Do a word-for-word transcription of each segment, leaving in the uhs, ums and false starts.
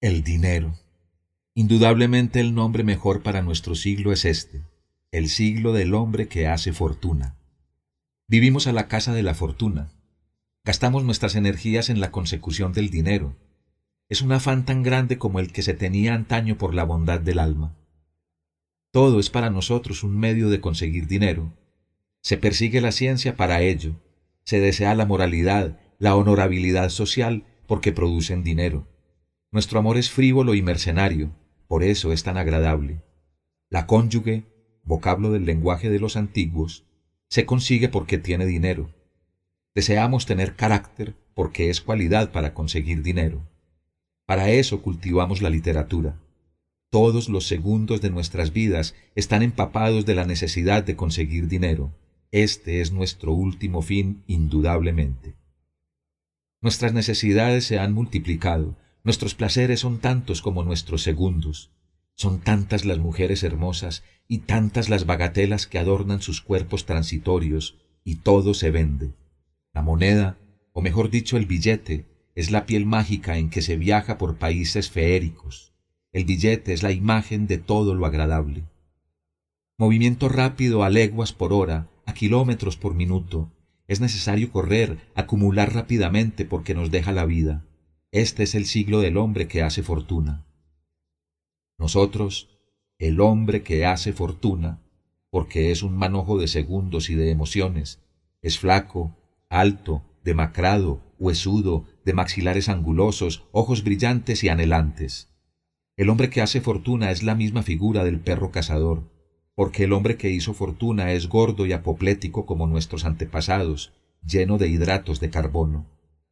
El dinero. Indudablemente el nombre mejor para nuestro siglo es este, el siglo del hombre que hace fortuna. Vivimos a la casa de la fortuna. Gastamos nuestras energías en la consecución del dinero. Es un afán tan grande como el que se tenía antaño por la bondad del alma. Todo es para nosotros un medio de conseguir dinero. Se persigue la ciencia para ello. Se desea la moralidad, la honorabilidad social porque producen dinero. Nuestro amor es frívolo y mercenario, por eso es tan agradable. La cónyuge, vocablo del lenguaje de los antiguos, se consigue porque tiene dinero. Deseamos tener carácter porque es cualidad para conseguir dinero. Para eso cultivamos la literatura. Todos los segundos de nuestras vidas están empapados de la necesidad de conseguir dinero. Este es nuestro último fin, indudablemente. Nuestras necesidades se han multiplicado. Nuestros placeres son tantos como nuestros segundos. Son tantas las mujeres hermosas y tantas las bagatelas que adornan sus cuerpos transitorios, y todo se vende. La moneda, o mejor dicho el billete, es la piel mágica en que se viaja por países feéricos. El billete es la imagen de todo lo agradable. Movimiento rápido a leguas por hora, a kilómetros por minuto. Es necesario correr, acumular rápidamente porque nos deja la vida. Este es el siglo del hombre que hace fortuna. Nosotros, el hombre que hace fortuna, porque es un manojo de segundos y de emociones, es flaco, alto, demacrado, huesudo, de maxilares angulosos, ojos brillantes y anhelantes. El hombre que hace fortuna es la misma figura del perro cazador, porque el hombre que hizo fortuna es gordo y apoplético como nuestros antepasados, lleno de hidratos de carbono.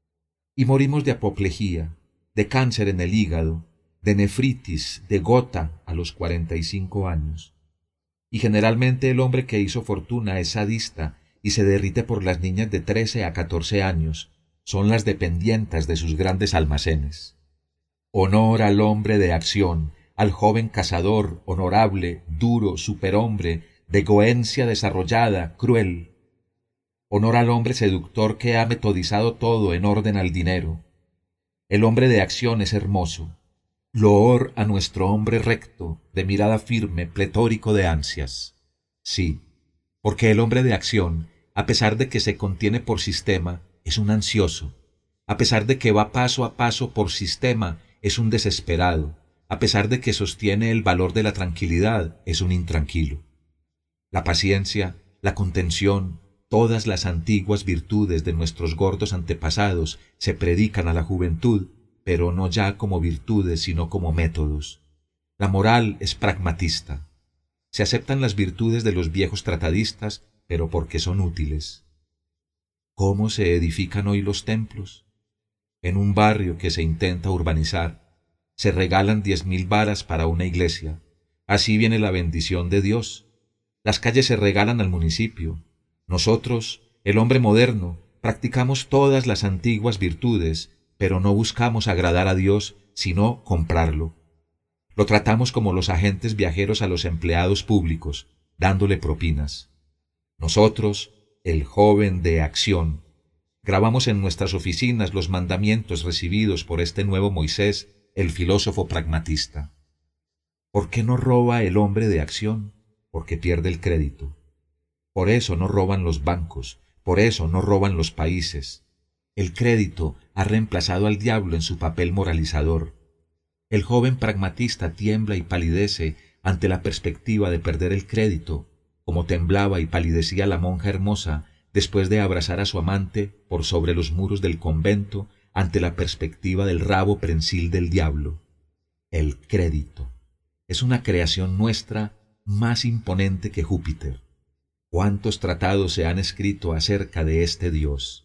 Y morimos de apoplejía, de cáncer en el hígado, de nefritis, de gota a los cuarenta y cinco años. Y generalmente el hombre que hizo fortuna es sadista y se derrite por las niñas de trece a catorce años, son las dependientas de sus grandes almacenes. Honor al hombre de acción, al joven cazador, honorable, duro, superhombre, de goencia desarrollada, cruel. Honor al hombre seductor que ha metodizado todo en orden al dinero. El hombre de acción es hermoso. Loor a nuestro hombre recto, de mirada firme, pletórico de ansias. Sí, porque el hombre de acción, a pesar de que se contiene por sistema, es un ansioso. A pesar de que va paso a paso por sistema, es un desesperado. A pesar de que sostiene el valor de la tranquilidad, es un intranquilo. La paciencia, la contención, todas las antiguas virtudes de nuestros gordos antepasados se predican a la juventud, pero no ya como virtudes, sino como métodos. La moral es pragmatista. Se aceptan las virtudes de los viejos tratadistas, pero porque son útiles. ¿Cómo se edifican hoy los templos? En un barrio que se intenta urbanizar, se regalan diez mil varas para una iglesia. Así viene la bendición de Dios. Las calles se regalan al municipio. Nosotros, el hombre moderno, practicamos todas las antiguas virtudes, pero no buscamos agradar a Dios, sino comprarlo. Lo tratamos como los agentes viajeros a los empleados públicos, dándole propinas. Nosotros, el joven de acción, grabamos en nuestras oficinas los mandamientos recibidos por este nuevo Moisés, el filósofo pragmatista. ¿Por qué no roba el hombre de acción? Porque pierde el crédito. Por eso no roban los bancos, por eso no roban los países. El crédito ha reemplazado al diablo en su papel moralizador. El joven pragmatista tiembla y palidece ante la perspectiva de perder el crédito, como temblaba y palidecía la monja hermosa después de abrazar a su amante por sobre los muros del convento ante la perspectiva del rabo prensil del diablo. El crédito es una creación nuestra más imponente que Júpiter. ¿Cuántos tratados se han escrito acerca de este Dios?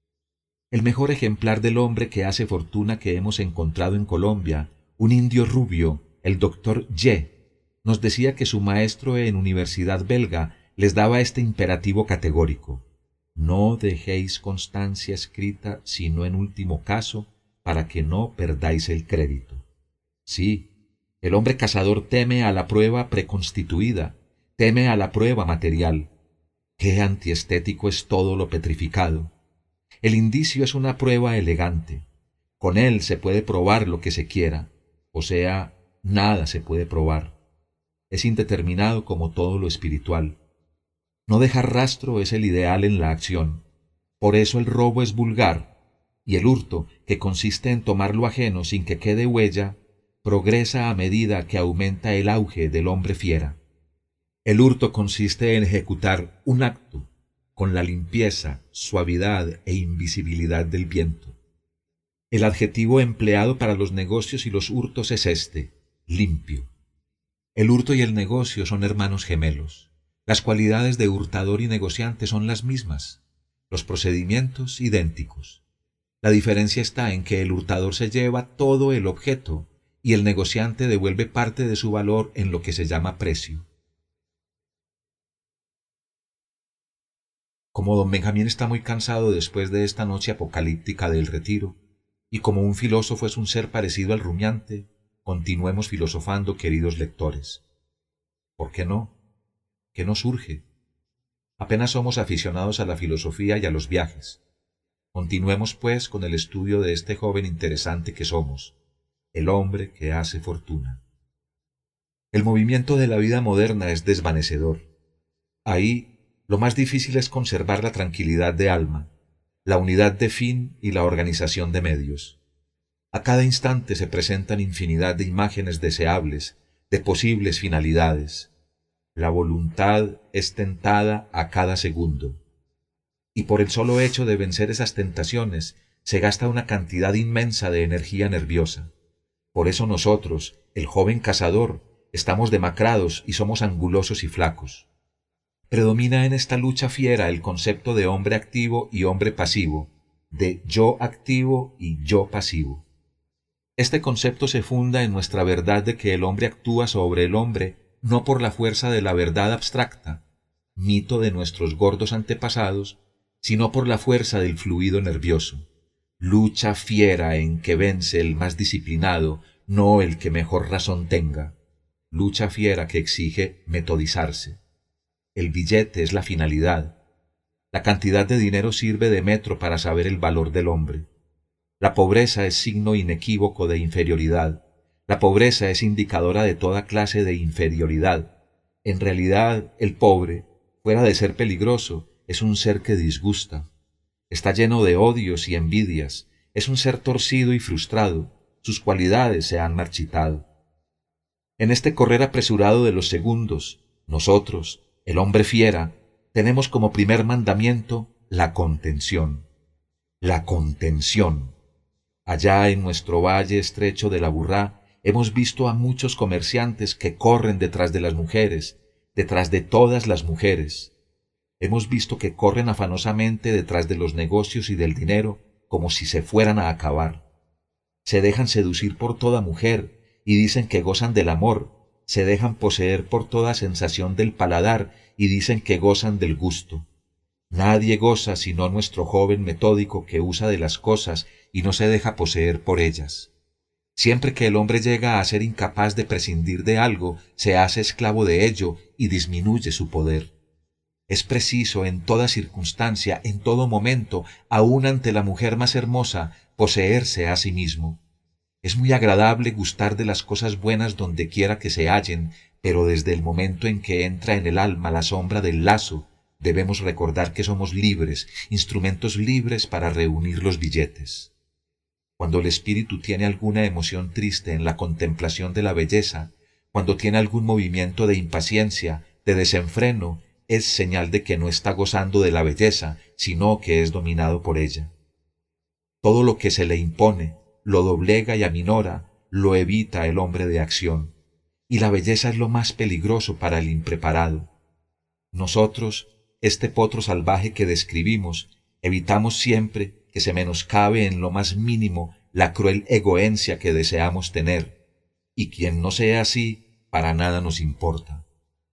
El mejor ejemplar del hombre que hace fortuna que hemos encontrado en Colombia, un indio rubio, el doctor Y, nos decía que su maestro en universidad belga les daba este imperativo categórico: no dejéis constancia escrita sino en último caso, para que no perdáis el crédito. Sí, el hombre cazador teme a la prueba preconstituida, teme a la prueba material. Qué antiestético es todo lo petrificado. El indicio es una prueba elegante. Con él se puede probar lo que se quiera. o sea, nada se puede probar. Es indeterminado como todo lo espiritual. No dejar rastro es el ideal en la acción. Por eso el robo es vulgar, y el hurto, que consiste en tomar lo ajeno sin que quede huella, progresa a medida que aumenta el auge del hombre fiera. El hurto consiste en ejecutar un acto con la limpieza, suavidad e invisibilidad del viento. El adjetivo empleado para los negocios y los hurtos es este: limpio. El hurto y el negocio son hermanos gemelos. Las cualidades de hurtador y negociante son las mismas, los procedimientos idénticos. La diferencia está en que el hurtador se lleva todo el objeto y el negociante devuelve parte de su valor en lo que se llama precio. Como don Benjamín está muy cansado después de esta noche apocalíptica del retiro, y como un filósofo es un ser parecido al rumiante, continuemos filosofando, queridos lectores. ¿Por qué no? ¿Qué nos surge? Apenas somos aficionados a la filosofía y a los viajes. Continuemos, pues, con el estudio de este joven interesante que somos, el hombre que hace fortuna. El movimiento de la vida moderna es desvanecedor. Ahí, lo más difícil es conservar la tranquilidad de alma, la unidad de fin y la organización de medios. A cada instante se presentan infinidad de imágenes deseables, de posibles finalidades. La voluntad es tentada a cada segundo. Y por el solo hecho de vencer esas tentaciones, se gasta una cantidad inmensa de energía nerviosa. Por eso nosotros, el joven cazador, estamos demacrados y somos angulosos y flacos. Predomina en esta lucha fiera el concepto de hombre activo y hombre pasivo, de yo activo y yo pasivo. Este concepto se funda en nuestra verdad de que el hombre actúa sobre el hombre no por la fuerza de la verdad abstracta, mito de nuestros gordos antepasados, sino por la fuerza del fluido nervioso, lucha fiera en que vence el más disciplinado, no el que mejor razón tenga, lucha fiera que exige metodizarse. El billete es la finalidad. La cantidad de dinero sirve de metro para saber el valor del hombre. La pobreza es signo inequívoco de inferioridad. La pobreza es indicadora de toda clase de inferioridad. En realidad, el pobre, fuera de ser peligroso, es un ser que disgusta. Está lleno de odios y envidias. Es un ser torcido y frustrado. Sus cualidades se han marchitado. En este correr apresurado de los segundos, nosotros, el hombre fiera, tenemos como primer mandamiento la contención. La contención. Allá en nuestro valle estrecho de la Burrá hemos visto a muchos comerciantes que corren detrás de las mujeres, detrás de todas las mujeres. Hemos visto que corren afanosamente detrás de los negocios y del dinero como si se fueran a acabar. Se dejan seducir por toda mujer y dicen que gozan del amor, se dejan poseer por toda sensación del paladar y dicen que gozan del gusto. Nadie goza sino nuestro joven metódico que usa de las cosas y no se deja poseer por ellas. Siempre que el hombre llega a ser incapaz de prescindir de algo, se hace esclavo de ello y disminuye su poder. Es preciso en toda circunstancia, en todo momento, aun ante la mujer más hermosa, poseerse a sí mismo. Es muy agradable gustar de las cosas buenas donde quiera que se hallen, pero desde el momento en que entra en el alma la sombra del lazo, debemos recordar que somos libres, instrumentos libres para reunir los billetes. Cuando el espíritu tiene alguna emoción triste en la contemplación de la belleza, cuando tiene algún movimiento de impaciencia, de desenfreno, es señal de que no está gozando de la belleza, sino que es dominado por ella. Todo lo que se le impone, lo doblega y aminora, lo evita el hombre de acción, y la belleza es lo más peligroso para el impreparado. Nosotros, este potro salvaje que describimos, evitamos siempre que se menoscabe en lo más mínimo la cruel egoencia que deseamos tener, y quien no sea así, para nada nos importa.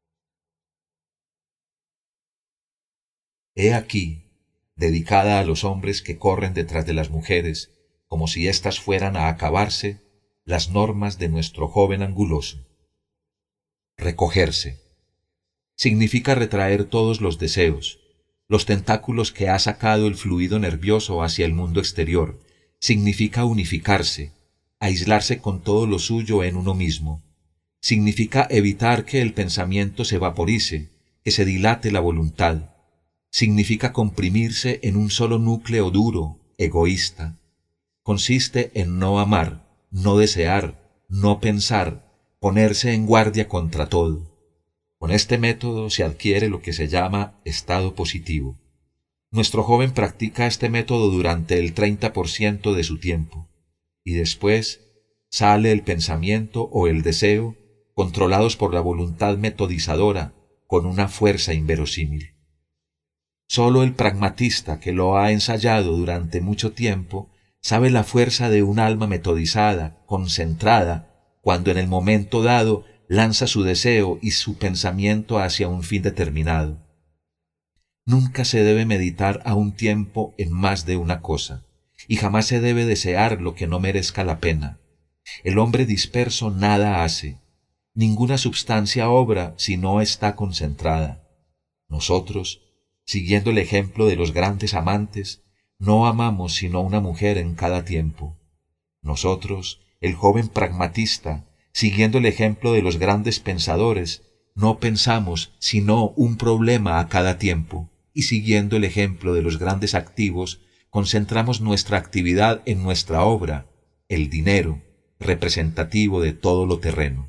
He aquí, dedicada a los hombres que corren detrás de las mujeres, como si éstas fueran a acabarse, las normas de nuestro joven anguloso. Recogerse. Significa retraer todos los deseos, los tentáculos que ha sacado el fluido nervioso hacia el mundo exterior. Significa unificarse, aislarse con todo lo suyo en uno mismo. Significa evitar que el pensamiento se vaporice, que se dilate la voluntad. Significa comprimirse en un solo núcleo duro, egoísta. Consiste en no amar, no desear, no pensar, ponerse en guardia contra todo. Con este método se adquiere lo que se llama estado positivo. Nuestro joven practica este método durante el treinta por ciento de su tiempo, y después sale el pensamiento o el deseo, controlados por la voluntad metodizadora, con una fuerza inverosímil. Solo el pragmatista que lo ha ensayado durante mucho tiempo sabe la fuerza de un alma metodizada, concentrada, cuando en el momento dado lanza su deseo y su pensamiento hacia un fin determinado. Nunca se debe meditar a un tiempo en más de una cosa, y jamás se debe desear lo que no merezca la pena. El hombre disperso nada hace, ninguna substancia obra si no está concentrada. Nosotros, siguiendo el ejemplo de los grandes amantes, no amamos sino una mujer en cada tiempo. Nosotros, el joven pragmatista, siguiendo el ejemplo de los grandes pensadores, no pensamos sino un problema a cada tiempo, y siguiendo el ejemplo de los grandes activos, concentramos nuestra actividad en nuestra obra, el dinero, representativo de todo lo terreno.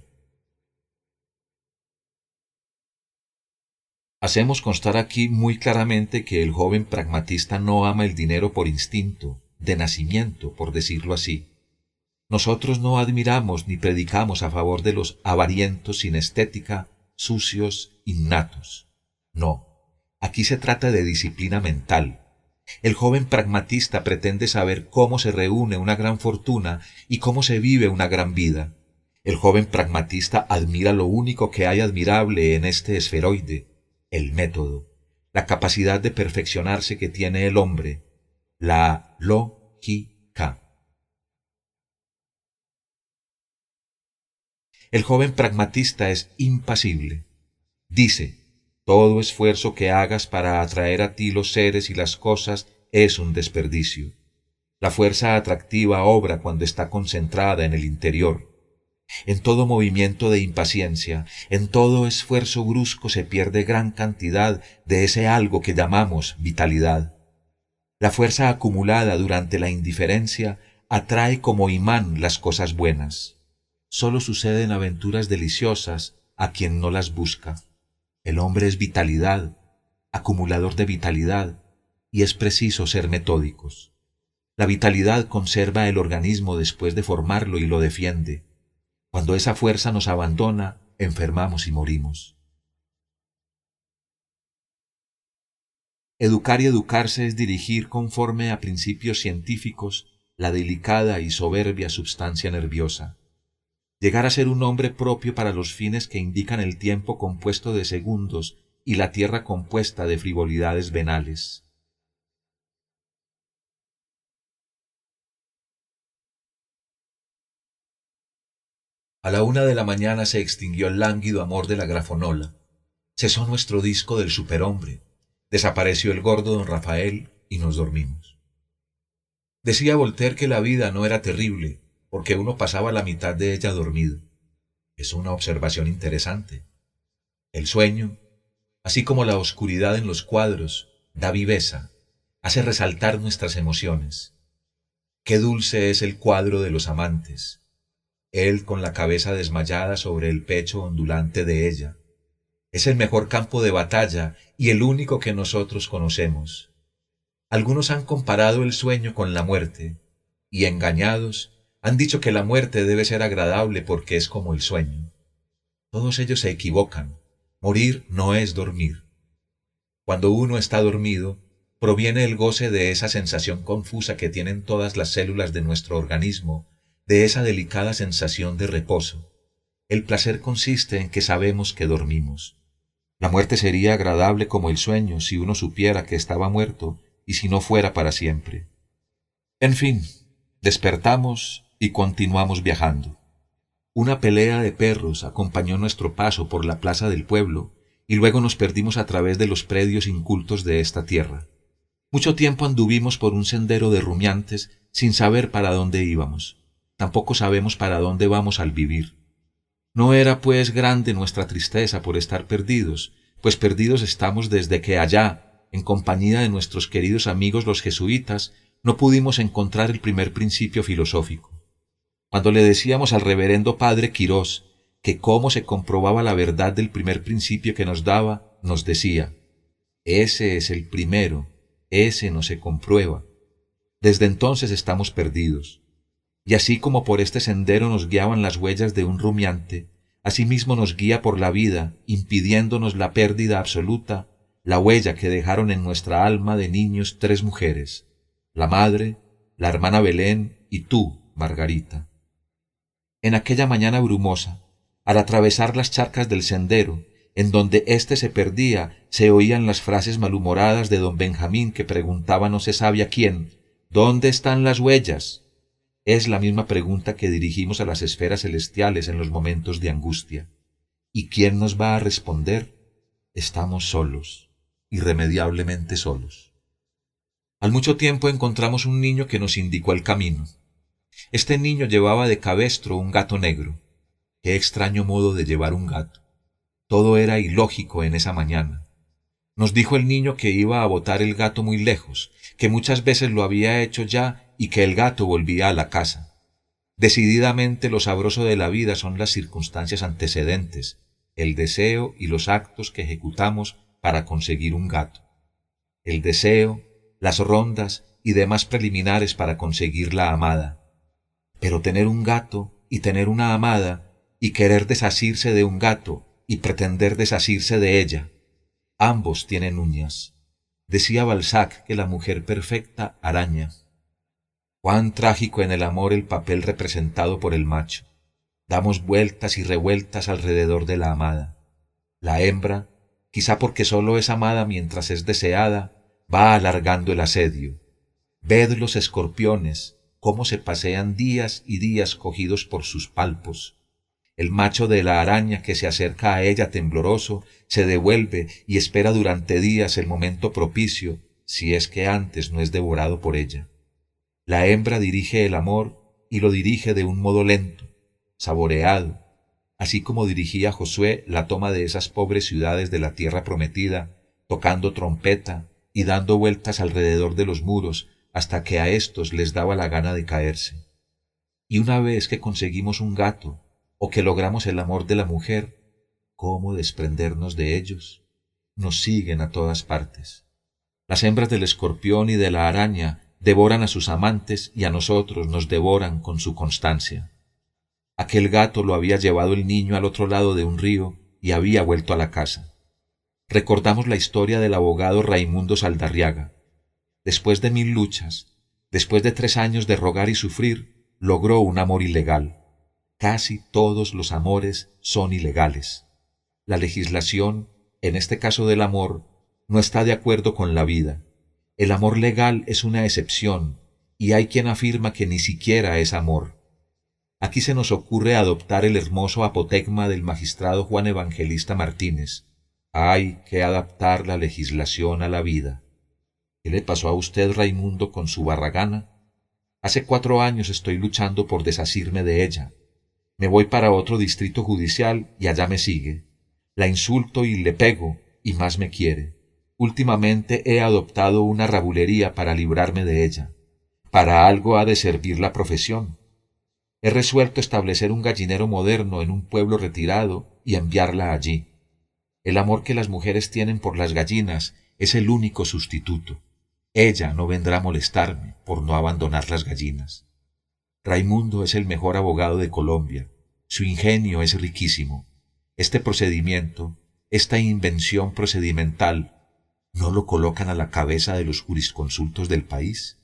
Hacemos constar aquí muy claramente que el joven pragmatista no ama el dinero por instinto, de nacimiento, por decirlo así. Nosotros no admiramos ni predicamos a favor de los avarientos sin estética, sucios, innatos. No, aquí se trata de disciplina mental. El joven pragmatista pretende saber cómo se reúne una gran fortuna y cómo se vive una gran vida. El joven pragmatista admira lo único que hay admirable en este esferoide, el método, la capacidad de perfeccionarse que tiene el hombre, la lógica. El joven pragmatista es impasible. Dice, todo esfuerzo que hagas para atraer a ti los seres y las cosas es un desperdicio. La fuerza atractiva obra cuando está concentrada en el interior. En todo movimiento de impaciencia, en todo esfuerzo brusco se pierde gran cantidad de ese algo que llamamos vitalidad. La fuerza acumulada durante la indiferencia atrae como imán las cosas buenas. Solo suceden aventuras deliciosas a quien no las busca. El hombre es vitalidad, acumulador de vitalidad, y es preciso ser metódicos. La vitalidad conserva el organismo después de formarlo y lo defiende. Cuando esa fuerza nos abandona, enfermamos y morimos. Educar y educarse es dirigir conforme a principios científicos la delicada y soberbia substancia nerviosa. Llegar a ser un hombre propio para los fines que indican el tiempo compuesto de segundos y la tierra compuesta de frivolidades venales. A la una de la mañana se extinguió el lánguido amor de la grafonola. Cesó nuestro disco del superhombre. Desapareció el gordo don Rafael y nos dormimos. Decía Voltaire que la vida no era terrible, porque uno pasaba la mitad de ella dormido. Es una observación interesante. El sueño, así como la oscuridad en los cuadros, da viveza, hace resaltar nuestras emociones. Qué dulce es el cuadro de los amantes, él con la cabeza desmayada sobre el pecho ondulante de ella. Es el mejor campo de batalla y el único que nosotros conocemos. Algunos han comparado el sueño con la muerte, y engañados, han dicho que la muerte debe ser agradable porque es como el sueño. Todos ellos se equivocan. Morir no es dormir. Cuando uno está dormido, proviene el goce de esa sensación confusa que tienen todas las células de nuestro organismo, de esa delicada sensación de reposo. El placer consiste en que sabemos que dormimos. La muerte sería agradable como el sueño si uno supiera que estaba muerto y si no fuera para siempre. En fin, despertamos y continuamos viajando. Una pelea de perros acompañó nuestro paso por la plaza del pueblo y luego nos perdimos a través de los predios incultos de esta tierra. Mucho tiempo anduvimos por un sendero de rumiantes sin saber para dónde íbamos. tampoco sabemos para dónde vamos al vivir. No era pues grande nuestra tristeza por estar perdidos, pues perdidos estamos desde que allá, en compañía de nuestros queridos amigos los jesuitas, no pudimos encontrar el primer principio filosófico. Cuando le decíamos al reverendo padre Quirós que cómo se comprobaba la verdad del primer principio que nos daba, nos decía: ese es el primero, ese no se comprueba. Desde entonces estamos perdidos. Y así como por este sendero nos guiaban las huellas de un rumiante, asimismo nos guía por la vida, impidiéndonos la pérdida absoluta, la huella que dejaron en nuestra alma de niños tres mujeres, la madre, la hermana Belén y tú, Margarita. En aquella mañana brumosa, al atravesar las charcas del sendero, en donde éste se perdía, se oían las frases malhumoradas de don Benjamín que preguntaba no se sabe a quién: ¿dónde están las huellas? Es la misma pregunta que dirigimos a las esferas celestiales en los momentos de angustia. ¿Y quién nos va a responder? Estamos solos, irremediablemente solos. Al mucho tiempo encontramos un niño que nos indicó el camino. Este niño llevaba de cabestro un gato negro. Qué extraño modo de llevar un gato. Todo era ilógico en esa mañana. Nos dijo el niño que iba a botar el gato muy lejos, que muchas veces lo había hecho ya y que el gato volvía a la casa. Decididamente lo sabroso de la vida son las circunstancias antecedentes, el deseo y los actos que ejecutamos para conseguir un gato. El deseo, las rondas y demás preliminares para conseguir la amada. Pero tener un gato y tener una amada y querer desasirse de un gato y pretender desasirse de ella, ambos tienen uñas. Decía Balzac que la mujer perfecta araña. Cuán trágico en el amor el papel representado por el macho. Damos vueltas y revueltas alrededor de la amada. La hembra, quizá porque sólo es amada mientras es deseada, va alargando el asedio. Ved los escorpiones, cómo se pasean días y días cogidos por sus palpos. El macho de la araña que se acerca a ella tembloroso se devuelve y espera durante días el momento propicio, si es que antes no es devorado por ella. La hembra dirige el amor y lo dirige de un modo lento, saboreado, así como dirigía Josué la toma de esas pobres ciudades de la tierra prometida, tocando trompeta y dando vueltas alrededor de los muros hasta que a éstos les daba la gana de caerse. Y una vez que conseguimos un gato, o que logramos el amor de la mujer, ¿cómo desprendernos de ellos? Nos siguen a todas partes. Las hembras del escorpión y de la araña devoran a sus amantes y a nosotros nos devoran con su constancia. Aquel gato lo había llevado el niño al otro lado de un río y había vuelto a la casa. Recordamos la historia del abogado Raimundo Saldarriaga. Después de mil luchas, después de tres años de rogar y sufrir, logró un amor ilegal. Casi todos los amores son ilegales. La legislación, en este caso del amor, no está de acuerdo con la vida. El amor legal es una excepción, y hay quien afirma que ni siquiera es amor. Aquí se nos ocurre adoptar el hermoso apotegma del magistrado Juan Evangelista Martínez. Hay que adaptar la legislación a la vida. ¿Qué le pasó a usted, Raimundo, con su barragana? Hace cuatro años estoy luchando por desasirme de ella. Me voy para otro distrito judicial y allá me sigue. La insulto y le pego, y más me quiere. Últimamente he adoptado una rabulería para librarme de ella. Para algo ha de servir la profesión. He resuelto establecer un gallinero moderno en un pueblo retirado y enviarla allí. El amor que las mujeres tienen por las gallinas es el único sustituto. Ella no vendrá a molestarme por no abandonar las gallinas. Raimundo es el mejor abogado de Colombia. Su ingenio es riquísimo. Este procedimiento, esta invención procedimental, ¿no lo colocan a la cabeza de los jurisconsultos del país?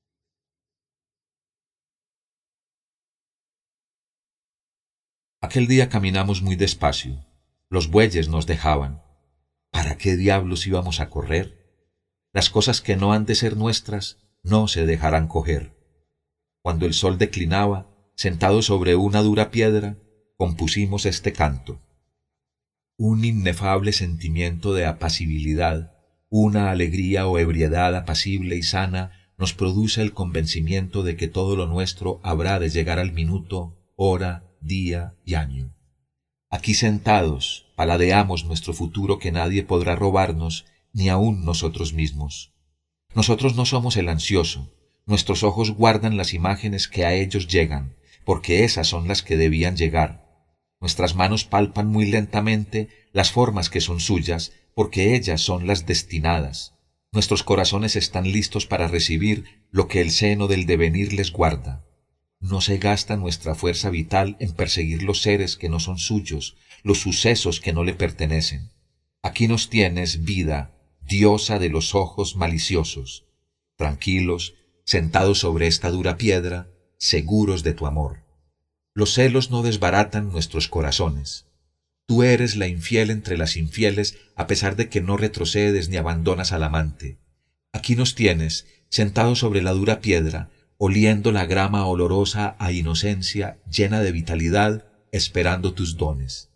Aquel día caminamos muy despacio. Los bueyes nos dejaban. ¿Para qué diablos íbamos a correr? Las cosas que no han de ser nuestras no se dejarán coger. Cuando el sol declinaba, sentados sobre una dura piedra, compusimos este canto. Un inefable sentimiento de apacibilidad, una alegría o ebriedad apacible y sana, nos produce el convencimiento de que todo lo nuestro habrá de llegar al minuto, hora, día y año. Aquí sentados, paladeamos nuestro futuro que nadie podrá robarnos, ni aun nosotros mismos. Nosotros no somos el ansioso, nuestros ojos guardan las imágenes que a ellos llegan, porque esas son las que debían llegar. Nuestras manos palpan muy lentamente las formas que son suyas, porque ellas son las destinadas. Nuestros corazones están listos para recibir lo que el seno del devenir les guarda. No se gasta nuestra fuerza vital en perseguir los seres que no son suyos, los sucesos que no le pertenecen. Aquí nos tienes, vida, diosa de los ojos maliciosos, tranquilos, sentados sobre esta dura piedra, seguros de tu amor. Los celos no desbaratan nuestros corazones. Tú eres la infiel entre las infieles, a pesar de que no retrocedes ni abandonas al amante. Aquí nos tienes, sentados sobre la dura piedra, oliendo la grama olorosa a inocencia, llena de vitalidad, esperando tus dones.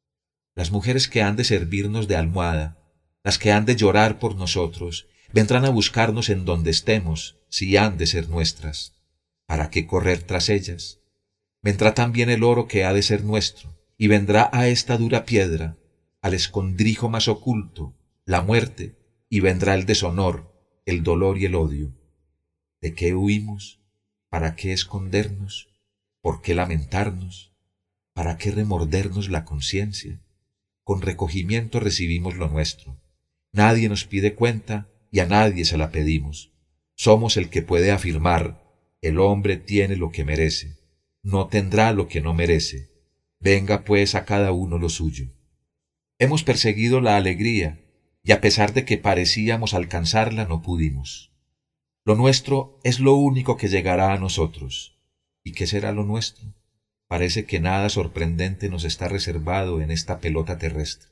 Las mujeres que han de servirnos de almohada, las que han de llorar por nosotros, vendrán a buscarnos en donde estemos, si han de ser nuestras. ¿Para qué correr tras ellas? Vendrá también el oro que ha de ser nuestro, y vendrá a esta dura piedra, al escondrijo más oculto, la muerte, y vendrá el deshonor, el dolor y el odio. ¿De qué huimos? ¿Para qué escondernos? ¿Por qué lamentarnos? ¿Para qué remordernos la conciencia? Con recogimiento recibimos lo nuestro. Nadie nos pide cuenta y a nadie se la pedimos. Somos el que puede afirmar, el hombre tiene lo que merece, no tendrá lo que no merece. Venga pues a cada uno lo suyo. Hemos perseguido la alegría, y a pesar de que parecíamos alcanzarla, no pudimos. Lo nuestro es lo único que llegará a nosotros. ¿Y qué será lo nuestro? Parece que nada sorprendente nos está reservado en esta pelota terrestre.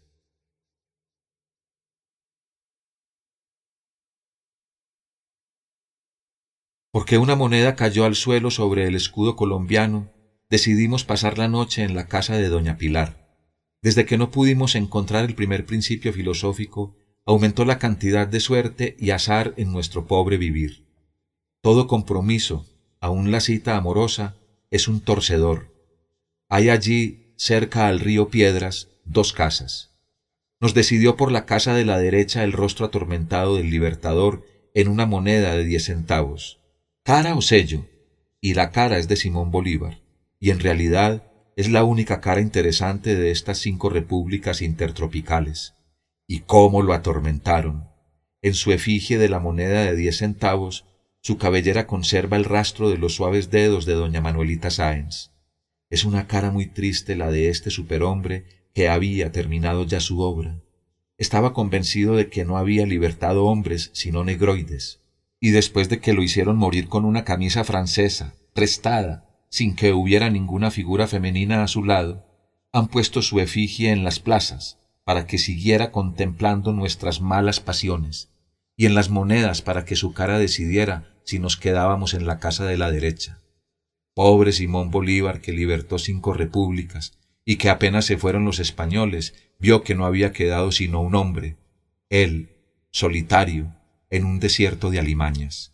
Porque una moneda cayó al suelo sobre el escudo colombiano, decidimos pasar la noche en la casa de doña Pilar. Desde que no pudimos encontrar el primer principio filosófico, aumentó la cantidad de suerte y azar en nuestro pobre vivir. Todo compromiso, aun la cita amorosa, es un torcedor. Hay allí, cerca al río Piedras, dos casas. Nos decidió por la casa de la derecha el rostro atormentado del Libertador en una moneda de diez centavos. Cara o sello, y la cara es de Simón Bolívar, y en realidad es la única cara interesante de estas cinco repúblicas intertropicales. Y cómo lo atormentaron. En su efigie de la moneda de diez centavos, su cabellera conserva el rastro de los suaves dedos de doña Manuelita Sáenz. Es una cara muy triste la de este superhombre que había terminado ya su obra. Estaba convencido de que no había libertado hombres sino negroides, y después de que lo hicieron morir con una camisa francesa, prestada, sin que hubiera ninguna figura femenina a su lado, han puesto su efigie en las plazas, para que siguiera contemplando nuestras malas pasiones, y en las monedas para que su cara decidiera si nos quedábamos en la casa de la derecha. Pobre Simón Bolívar, que libertó cinco repúblicas, y que apenas se fueron los españoles, vio que no había quedado sino un hombre, él, solitario, en un desierto de alimañas.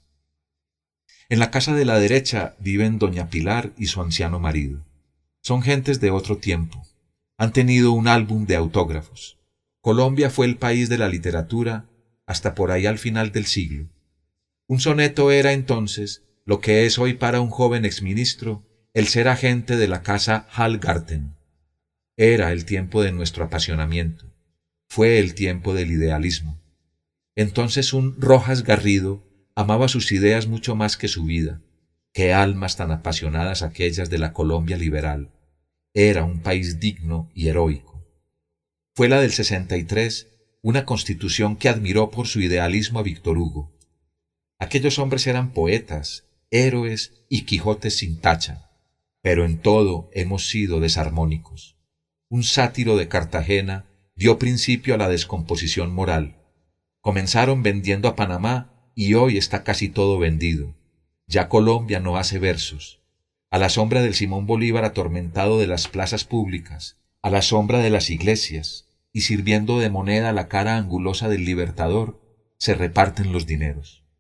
En la casa de la derecha viven doña Pilar y su anciano marido. Son gentes de otro tiempo. Han tenido un álbum de autógrafos. Colombia fue el país de la literatura hasta por ahí al final del siglo. Un soneto era entonces lo que es hoy para un joven exministro el ser agente de la casa Hallgarten. Era el tiempo de nuestro apasionamiento. Fue el tiempo del idealismo. Entonces un Rojas Garrido amaba sus ideas mucho más que su vida. Qué almas tan apasionadas aquellas de la Colombia liberal. Era un país digno y heroico. Fue la del sesenta y tres, una constitución que admiró por su idealismo a Víctor Hugo. Aquellos hombres eran poetas, héroes y Quijotes sin tacha, pero en todo hemos sido desarmónicos. Un sátiro de Cartagena dio principio a la descomposición moral. Comenzaron vendiendo a Panamá y hoy está casi todo vendido. Ya Colombia no hace versos. A la sombra del Simón Bolívar atormentado de las plazas públicas, a la sombra de las iglesias, y sirviendo de moneda la cara angulosa del Libertador, se reparten los dineros.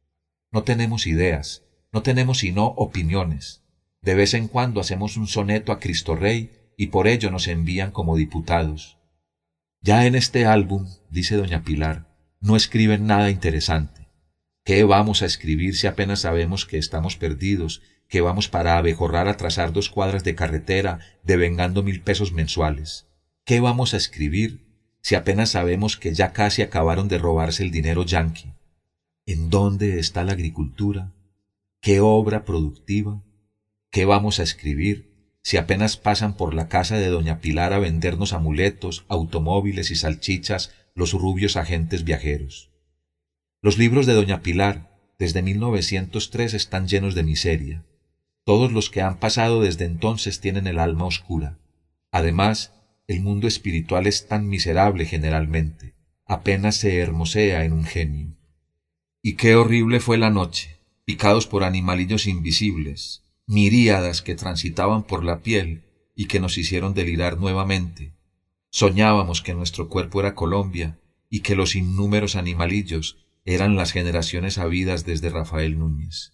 No tenemos ideas, no tenemos sino opiniones. De vez en cuando hacemos un soneto a Cristo Rey y por ello nos envían como diputados. Ya en este álbum, dice doña Pilar, no escriben nada interesante. ¿Qué vamos a escribir si apenas sabemos que estamos perdidos, que vamos para abejorrar a trazar dos cuadras de carretera devengando mil pesos mensuales? ¿Qué vamos a escribir si apenas sabemos que ya casi acabaron de robarse el dinero yanqui? ¿En dónde está la agricultura? ¿Qué obra productiva? ¿Qué vamos a escribir si apenas pasan por la casa de doña Pilar a vendernos amuletos, automóviles y salchichas los rubios agentes viajeros? Los libros de doña Pilar, desde mil novecientos tres, están llenos de miseria. Todos los que han pasado desde entonces tienen el alma oscura. Además, el mundo espiritual es tan miserable generalmente, apenas se hermosea en un genio. Y qué horrible fue la noche, picados por animalillos invisibles, miríadas que transitaban por la piel y que nos hicieron delirar nuevamente. Soñábamos que nuestro cuerpo era Colombia y que los innúmeros animalillos eran las generaciones habidas desde Rafael Núñez.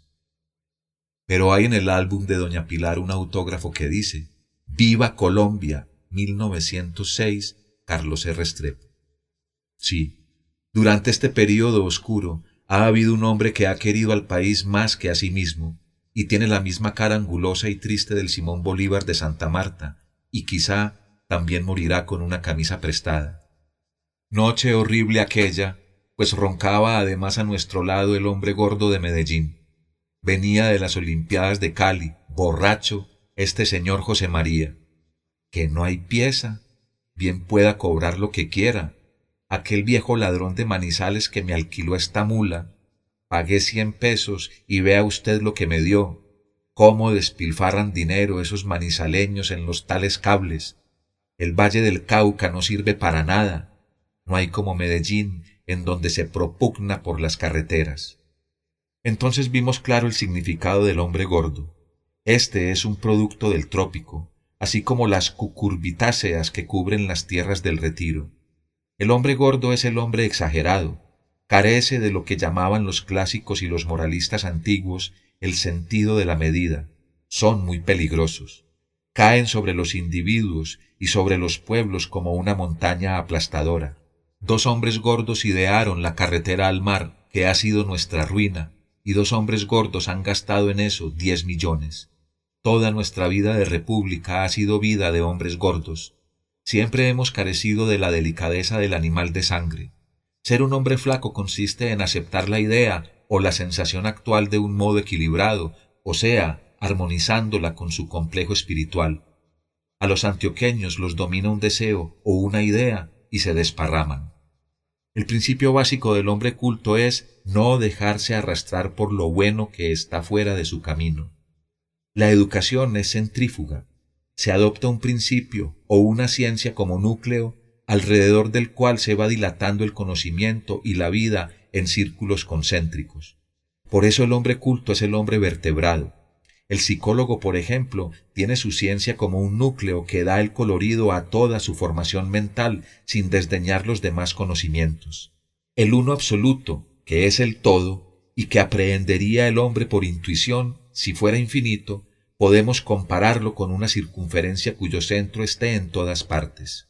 Pero hay en el álbum de doña Pilar un autógrafo que dice: «Viva Colombia, mil novecientos seis, Carlos R. Restrepo». Sí, durante este período oscuro ha habido un hombre que ha querido al país más que a sí mismo, y tiene la misma cara angulosa y triste del Simón Bolívar de Santa Marta, y quizá también morirá con una camisa prestada. Noche horrible aquella, pues roncaba además a nuestro lado el hombre gordo de Medellín. Venía de las Olimpiadas de Cali, borracho, este señor José María. Que no hay pieza, bien pueda cobrar lo que quiera. Aquel viejo ladrón de Manizales que me alquiló esta mula. Pagué cien pesos y vea usted lo que me dio. Cómo despilfarran dinero esos manizaleños en los tales cables. El Valle del Cauca no sirve para nada. No hay como Medellín, en donde se propugna por las carreteras. Entonces vimos claro el significado del hombre gordo. Este es un producto del trópico, así como las cucurbitáceas que cubren las tierras del Retiro. El hombre gordo es el hombre exagerado, carece de lo que llamaban los clásicos y los moralistas antiguos el sentido de la medida, son muy peligrosos, caen sobre los individuos y sobre los pueblos como una montaña aplastadora. Dos hombres gordos idearon la carretera al mar, que ha sido nuestra ruina, y dos hombres gordos han gastado en eso diez millones. Toda nuestra vida de república ha sido vida de hombres gordos. Siempre hemos carecido de la delicadeza del animal de sangre. Ser un hombre flaco consiste en aceptar la idea o la sensación actual de un modo equilibrado, o sea, armonizándola con su complejo espiritual. A los antioqueños los domina un deseo o una idea y se desparraman. El principio básico del hombre culto es no dejarse arrastrar por lo bueno que está fuera de su camino. La educación es centrífuga. Se adopta un principio o una ciencia como núcleo alrededor del cual se va dilatando el conocimiento y la vida en círculos concéntricos. Por eso el hombre culto es el hombre vertebrado. El psicólogo, por ejemplo, tiene su ciencia como un núcleo que da el colorido a toda su formación mental sin desdeñar los demás conocimientos. El uno absoluto, que es el todo, y que aprehendería el hombre por intuición, si fuera infinito, podemos compararlo con una circunferencia cuyo centro esté en todas partes.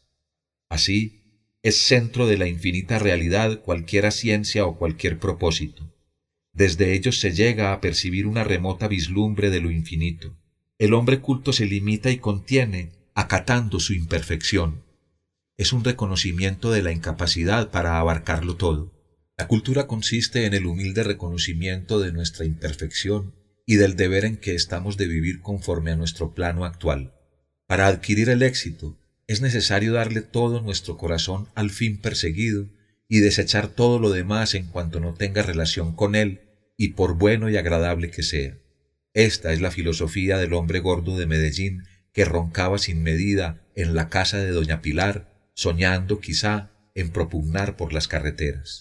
Así, es centro de la infinita realidad cualquiera ciencia o cualquier propósito. Desde ellos se llega a percibir una remota vislumbre de lo infinito. El hombre culto se limita y contiene, acatando su imperfección. Es un reconocimiento de la incapacidad para abarcarlo todo. La cultura consiste en el humilde reconocimiento de nuestra imperfección y del deber en que estamos de vivir conforme a nuestro plano actual. Para adquirir el éxito, es necesario darle todo nuestro corazón al fin perseguido y desechar todo lo demás en cuanto no tenga relación con él, y por bueno y agradable que sea. Esta es la filosofía del hombre gordo de Medellín que roncaba sin medida en la casa de doña Pilar, soñando quizá en propugnar por las carreteras.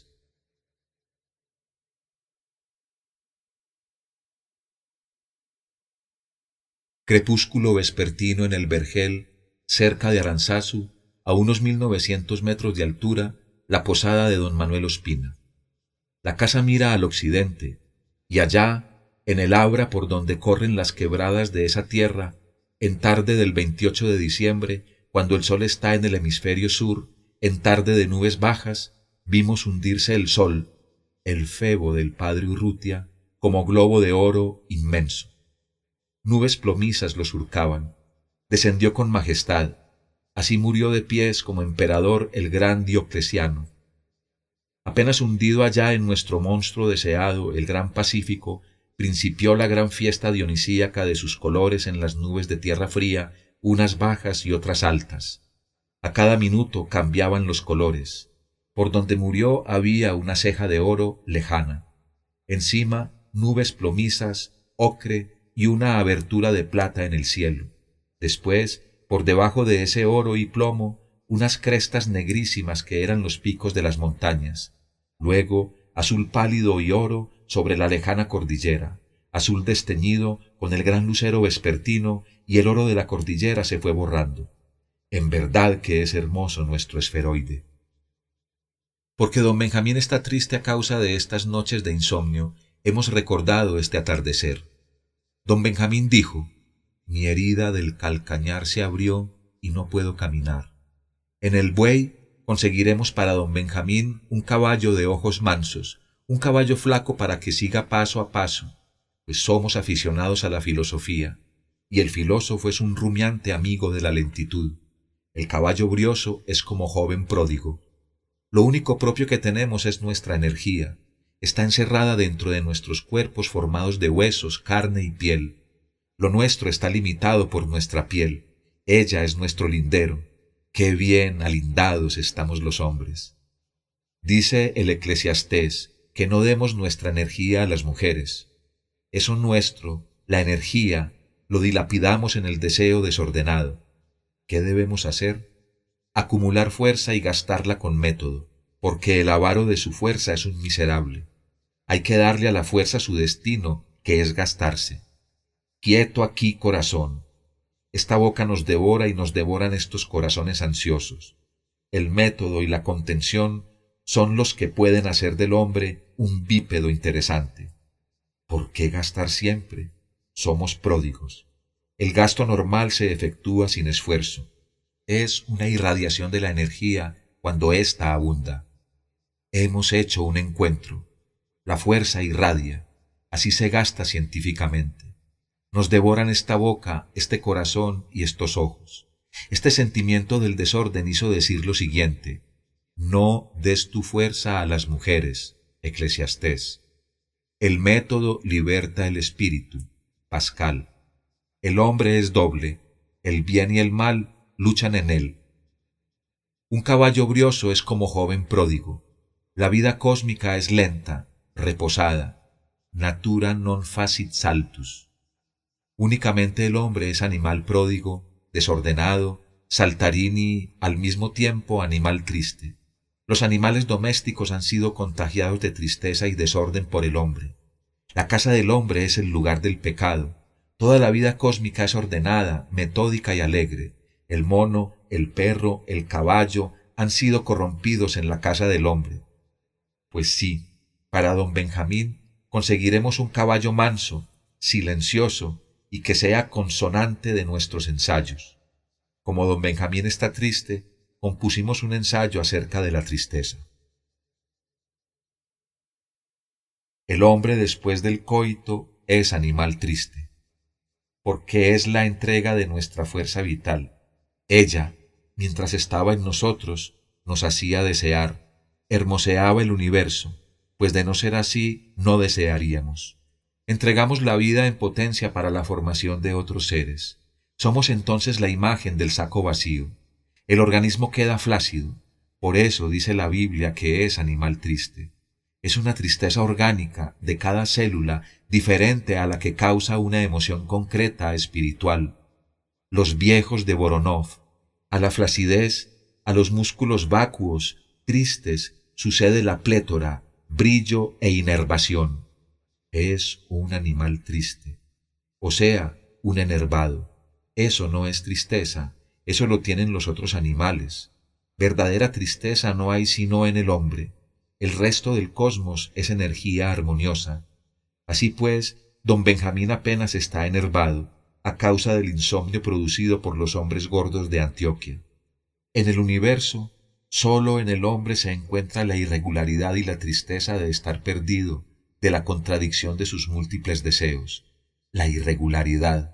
Crepúsculo vespertino en el Vergel, cerca de Aranzazu, a unos mil novecientos metros de altura, la posada de don Manuel Ospina. La casa mira al occidente. Y allá, en el Abra por donde corren las quebradas de esa tierra, en tarde del veintiocho de diciembre, cuando el sol está en el hemisferio sur, en tarde de nubes bajas, vimos hundirse el sol, el Febo del padre Urrutia, como globo de oro inmenso. Nubes plomizas lo surcaban. Descendió con majestad. Así murió de pies como emperador el gran Diocleciano. Apenas hundido allá en nuestro monstruo deseado, el gran Pacífico, principió la gran fiesta dionisíaca de sus colores en las nubes de tierra fría, unas bajas y otras altas. A cada minuto cambiaban los colores. Por donde murió había una ceja de oro lejana. Encima, nubes plomizas, ocre y una abertura de plata en el cielo. Después, por debajo de ese oro y plomo, unas crestas negrísimas que eran los picos de las montañas. Luego, azul pálido y oro sobre la lejana cordillera, azul desteñido con el gran lucero vespertino, y el oro de la cordillera se fue borrando. En verdad que es hermoso nuestro esferoide. Porque don Benjamín está triste a causa de estas noches de insomnio, hemos recordado este atardecer. Don Benjamín dijo: mi herida del calcañar se abrió y no puedo caminar. En el buey conseguiremos para don Benjamín un caballo de ojos mansos, un caballo flaco para que siga paso a paso, pues somos aficionados a la filosofía, y el filósofo es un rumiante amigo de la lentitud. El caballo brioso es como joven pródigo. Lo único propio que tenemos es nuestra energía. Está encerrada dentro de nuestros cuerpos formados de huesos, carne y piel. Lo nuestro está limitado por nuestra piel. Ella es nuestro lindero. ¡Qué bien alindados estamos los hombres! Dice el Eclesiastés que no demos nuestra energía a las mujeres. Eso nuestro, la energía, lo dilapidamos en el deseo desordenado. ¿Qué debemos hacer? Acumular fuerza y gastarla con método, porque el avaro de su fuerza es un miserable. Hay que darle a la fuerza su destino, que es gastarse. Quieto aquí, corazón. Esta boca nos devora y nos devoran estos corazones ansiosos. El método y la contención son los que pueden hacer del hombre un bípedo interesante. ¿Por qué gastar siempre? Somos pródigos. El gasto normal se efectúa sin esfuerzo. Es una irradiación de la energía cuando ésta abunda. Hemos hecho un encuentro. La fuerza irradia. Así se gasta científicamente. Nos devoran esta boca, este corazón y estos ojos. Este sentimiento del desorden hizo decir lo siguiente: no des tu fuerza a las mujeres, Eclesiastés. El método liberta el espíritu, Pascal. El hombre es doble, el bien y el mal luchan en él. Un caballo brioso es como joven pródigo. La vida cósmica es lenta, reposada. Natura non facit saltus. Únicamente el hombre es animal pródigo, desordenado, saltarín y, al mismo tiempo, animal triste. Los animales domésticos han sido contagiados de tristeza y desorden por el hombre. La casa del hombre es el lugar del pecado. Toda la vida cósmica es ordenada, metódica y alegre. El mono, el perro, el caballo han sido corrompidos en la casa del hombre. Pues sí, para don Benjamín conseguiremos un caballo manso, silencioso y que sea consonante de nuestros ensayos. Como don Benjamín está triste, compusimos un ensayo acerca de la tristeza. El hombre después del coito es animal triste, porque es la entrega de nuestra fuerza vital. Ella, mientras estaba en nosotros, nos hacía desear, hermoseaba el universo, pues de no ser así no desearíamos. Entregamos la vida en potencia para la formación de otros seres. Somos entonces la imagen del saco vacío. El organismo queda flácido. Por eso dice la Biblia que es animal triste. Es una tristeza orgánica de cada célula diferente a la que causa una emoción concreta espiritual. Los viejos de Voronov, a la flacidez, a los músculos vacuos, tristes, sucede la plétora, brillo e inervación. Es un animal triste, o sea, un enervado. Eso no es tristeza, eso lo tienen los otros animales. Verdadera tristeza no hay sino en el hombre. El resto del cosmos es energía armoniosa. Así pues, don Benjamín apenas está enervado, a causa del insomnio producido por los hombres gordos de Antioquia. En el universo, solo en el hombre se encuentra la irregularidad y la tristeza de estar perdido, de la contradicción de sus múltiples deseos. La irregularidad.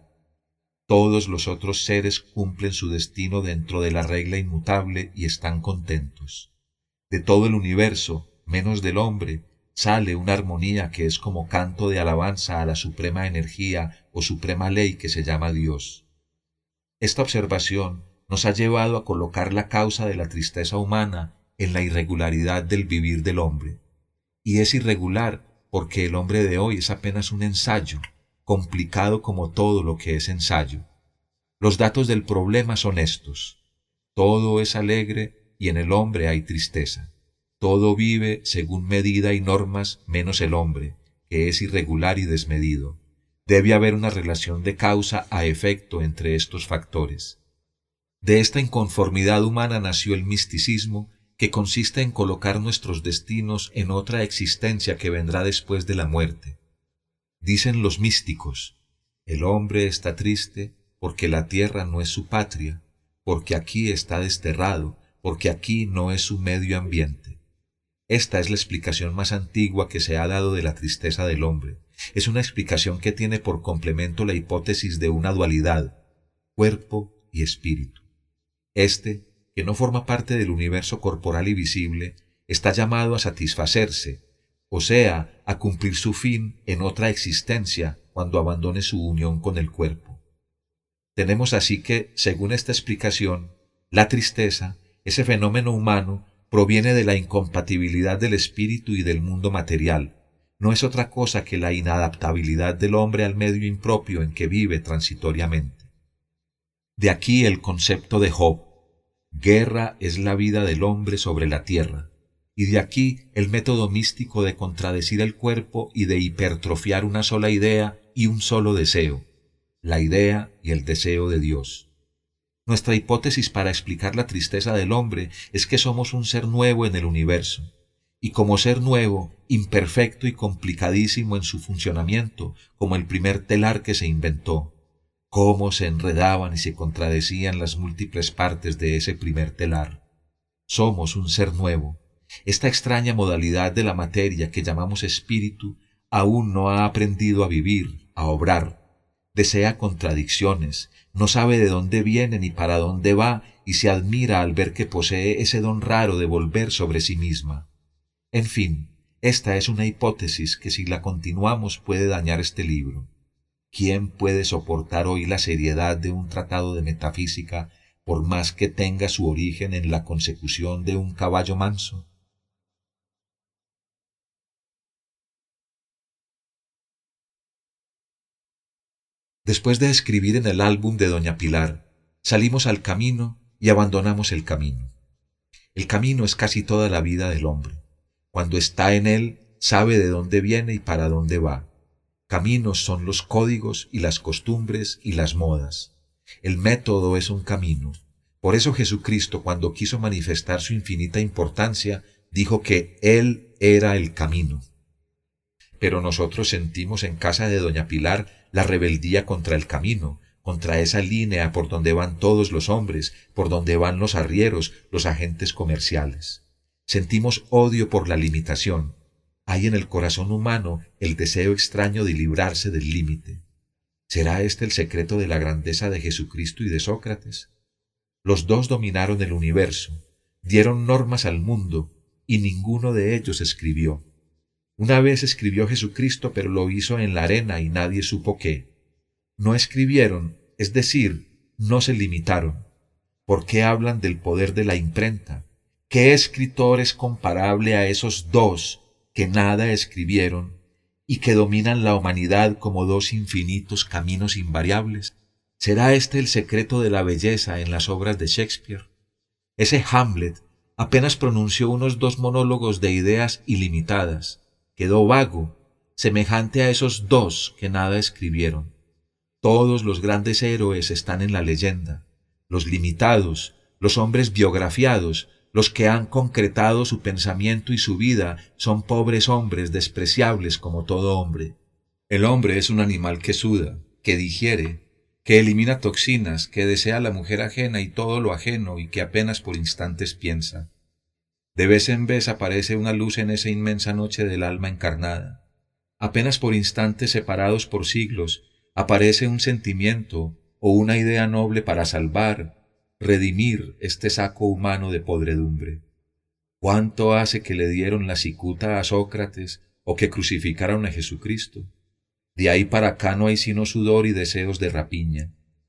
Todos los otros seres cumplen su destino dentro de la regla inmutable y están contentos. De todo el universo, menos del hombre, sale una armonía que es como canto de alabanza a la suprema energía o suprema ley que se llama Dios. Esta observación nos ha llevado a colocar la causa de la tristeza humana en la irregularidad del vivir del hombre. Y es irregular porque el hombre de hoy es apenas un ensayo, complicado como todo lo que es ensayo. Los datos del problema son estos. Todo es alegre y en el hombre hay tristeza. Todo vive según medida y normas menos el hombre, que es irregular y desmedido. Debe haber una relación de causa a efecto entre estos factores. De esta inconformidad humana nació el misticismo, que consiste en colocar nuestros destinos en otra existencia que vendrá después de la muerte. Dicen los místicos, el hombre está triste porque la tierra no es su patria, porque aquí está desterrado, porque aquí no es su medio ambiente. Esta es la explicación más antigua que se ha dado de la tristeza del hombre. Es una explicación que tiene por complemento la hipótesis de una dualidad, cuerpo y espíritu. Este, que no forma parte del universo corporal y visible, está llamado a satisfacerse, o sea, a cumplir su fin en otra existencia cuando abandone su unión con el cuerpo. Tenemos así que, según esta explicación, la tristeza, ese fenómeno humano, proviene de la incompatibilidad del espíritu y del mundo material. No es otra cosa que la inadaptabilidad del hombre al medio impropio en que vive transitoriamente. De aquí el concepto de Job. Guerra es la vida del hombre sobre la tierra. Y de aquí el método místico de contradecir el cuerpo y de hipertrofiar una sola idea y un solo deseo, la idea y el deseo de Dios. Nuestra hipótesis para explicar la tristeza del hombre es que somos un ser nuevo en el universo, y como ser nuevo, imperfecto y complicadísimo en su funcionamiento, como el primer telar que se inventó, cómo se enredaban y se contradecían las múltiples partes de ese primer telar. Somos un ser nuevo. Esta extraña modalidad de la materia que llamamos espíritu aún no ha aprendido a vivir, a obrar. Desea contradicciones, no sabe de dónde viene ni para dónde va y se admira al ver que posee ese don raro de volver sobre sí misma. En fin, esta es una hipótesis que si la continuamos puede dañar este libro. ¿Quién puede soportar hoy la seriedad de un tratado de metafísica por más que tenga su origen en la consecución de un caballo manso? Después de escribir en el álbum de doña Pilar, salimos al camino y abandonamos el camino. El camino es casi toda la vida del hombre. Cuando está en él, sabe de dónde viene y para dónde va. Caminos son los códigos y las costumbres y las modas. El método es un camino. Por eso Jesucristo, cuando quiso manifestar su infinita importancia, dijo que Él era el camino. Pero nosotros sentimos en casa de doña Pilar la rebeldía contra el camino, contra esa línea por donde van todos los hombres, por donde van los arrieros, los agentes comerciales. Sentimos odio por la limitación. Hay en el corazón humano el deseo extraño de librarse del límite. ¿Será este el secreto de la grandeza de Jesucristo y de Sócrates? Los dos dominaron el universo, dieron normas al mundo, y ninguno de ellos escribió. Una vez escribió Jesucristo, pero lo hizo en la arena y nadie supo qué. No escribieron, es decir, no se limitaron. ¿Por qué hablan del poder de la imprenta? ¿Qué escritor es comparable a esos dos que nada escribieron y que dominan la humanidad como dos infinitos caminos invariables? ¿Será este el secreto de la belleza en las obras de Shakespeare? Ese Hamlet apenas pronunció unos dos monólogos de ideas ilimitadas. Quedó vago, semejante a esos dos que nada escribieron. Todos los grandes héroes están en la leyenda, los limitados, los hombres biografiados, los que han concretado su pensamiento y su vida son pobres hombres despreciables como todo hombre. El hombre es un animal que suda, que digiere, que elimina toxinas, que desea la mujer ajena y todo lo ajeno y que apenas por instantes piensa. De vez en vez aparece una luz en esa inmensa noche del alma encarnada. Apenas por instantes separados por siglos, aparece un sentimiento o una idea noble para salvar, redimir este saco humano de podredumbre. ¿Cuánto hace que le dieron la cicuta a Sócrates o que crucificaron a Jesucristo? De ahí para acá no hay sino sudor y deseos de rapiña.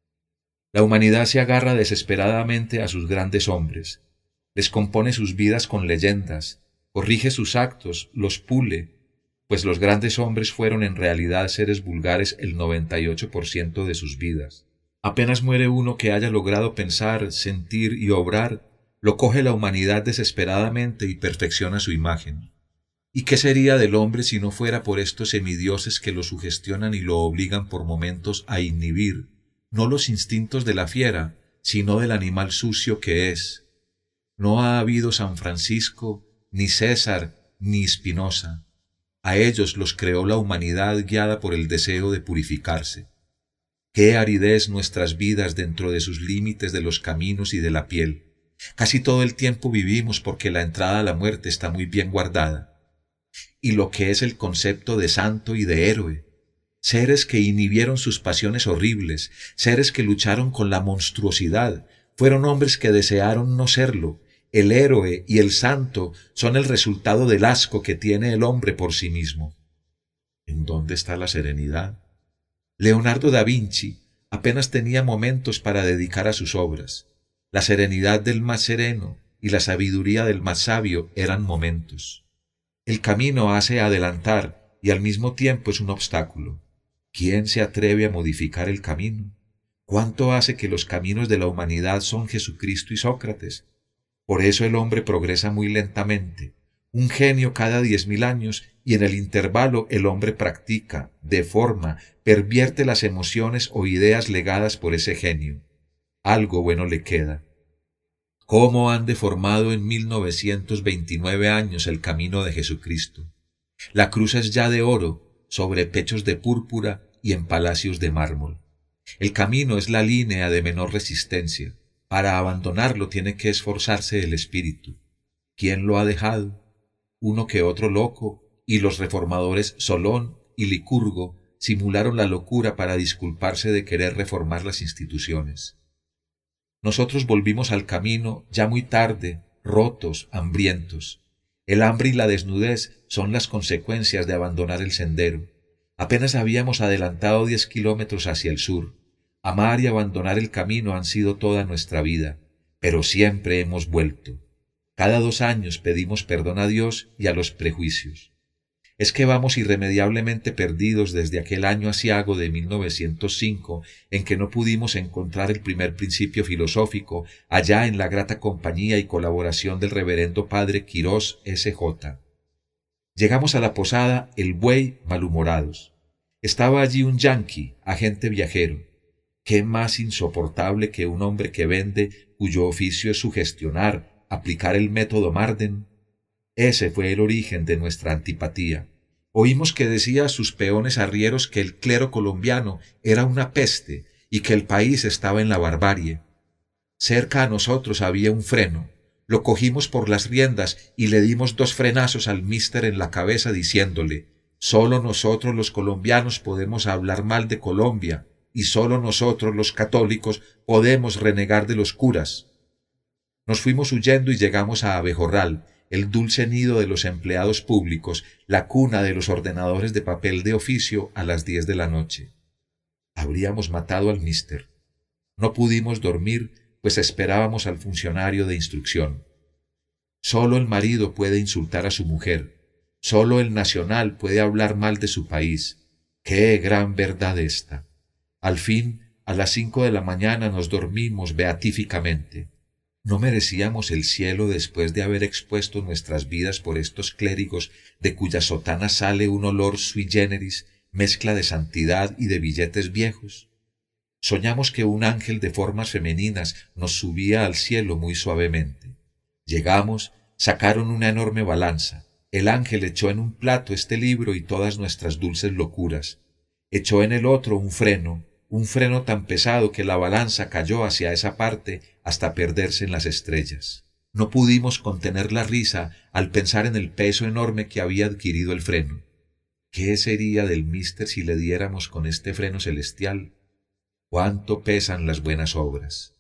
La humanidad se agarra desesperadamente a sus grandes hombres, les compone sus vidas con leyendas, corrige sus actos, los pule, pues los grandes hombres fueron en realidad seres vulgares el noventa y ocho por ciento de sus vidas. Apenas muere uno que haya logrado pensar, sentir y obrar, lo coge la humanidad desesperadamente y perfecciona su imagen. ¿Y qué sería del hombre si no fuera por estos semidioses que lo sugestionan y lo obligan por momentos a inhibir, no los instintos de la fiera, sino del animal sucio que es? No ha habido San Francisco, ni César, ni Spinoza. A ellos los creó la humanidad guiada por el deseo de purificarse. Qué aridez nuestras vidas dentro de sus límites de los caminos y de la piel. Casi todo el tiempo vivimos porque la entrada a la muerte está muy bien guardada. Y lo que es el concepto de santo y de héroe. Seres que inhibieron sus pasiones horribles, seres que lucharon con la monstruosidad, fueron hombres que desearon no serlo. El héroe y el santo son el resultado del asco que tiene el hombre por sí mismo. ¿En dónde está la serenidad? Leonardo da Vinci apenas tenía momentos para dedicar a sus obras. La serenidad del más sereno y la sabiduría del más sabio eran momentos. El camino hace adelantar y al mismo tiempo es un obstáculo. ¿Quién se atreve a modificar el camino? ¿Cuánto hace que los caminos de la humanidad son Jesucristo y Sócrates? Por eso el hombre progresa muy lentamente, un genio cada diez mil años, y en el intervalo el hombre practica, deforma, pervierte las emociones o ideas legadas por ese genio. Algo bueno le queda. ¿Cómo han deformado en mil novecientos veintinueve años el camino de Jesucristo? La cruz es ya de oro, sobre pechos de púrpura y en palacios de mármol. El camino es la línea de menor resistencia. Para abandonarlo tiene que esforzarse el espíritu. ¿Quién lo ha dejado? Uno que otro loco, y los reformadores Solón y Licurgo simularon la locura para disculparse de querer reformar las instituciones. Nosotros volvimos al camino ya muy tarde, rotos, hambrientos. El hambre y la desnudez son las consecuencias de abandonar el sendero. Apenas habíamos adelantado diez kilómetros hacia el sur. Amar y abandonar el camino han sido toda nuestra vida, pero siempre hemos vuelto. Cada dos años pedimos perdón a Dios y a los prejuicios. Es que vamos irremediablemente perdidos desde aquel año aciago de mil novecientos cinco en que no pudimos encontrar el primer principio filosófico allá en la grata compañía y colaboración del reverendo padre Quirós S J Llegamos a la posada El Buey malhumorados. Estaba allí un yanqui, agente viajero. ¿Qué más insoportable que un hombre que vende, cuyo oficio es sugestionar, aplicar el método Marden? Ese fue el origen de nuestra antipatía. Oímos que decía a sus peones arrieros que el clero colombiano era una peste y que el país estaba en la barbarie. Cerca a nosotros había un freno. Lo cogimos por las riendas y le dimos dos frenazos al mister en la cabeza diciéndole: solo nosotros los colombianos podemos hablar mal de Colombia y solo nosotros los católicos podemos renegar de los curas. Nos fuimos huyendo y llegamos a Abejorral, el dulce nido de los empleados públicos, la cuna de los ordenadores de papel de oficio, a las diez de la noche. Habríamos matado al mister. No pudimos dormir, pues esperábamos al funcionario de instrucción. Solo el marido puede insultar a su mujer. Solo el nacional puede hablar mal de su país. ¡Qué gran verdad esta! Al fin, a las cinco de la mañana nos dormimos beatíficamente. ¿No merecíamos el cielo después de haber expuesto nuestras vidas por estos clérigos de cuya sotana sale un olor sui generis, mezcla de santidad y de billetes viejos? Soñamos que un ángel de formas femeninas nos subía al cielo muy suavemente. Llegamos, sacaron una enorme balanza. El ángel echó en un plato este libro y todas nuestras dulces locuras. echó en el otro un freno, un freno tan pesado que la balanza cayó hacia esa parte hasta perderse en las estrellas. No pudimos contener la risa al pensar en el peso enorme que había adquirido el freno. ¿Qué sería del mister si le diéramos con este freno celestial? ¿Cuánto pesan las buenas obras?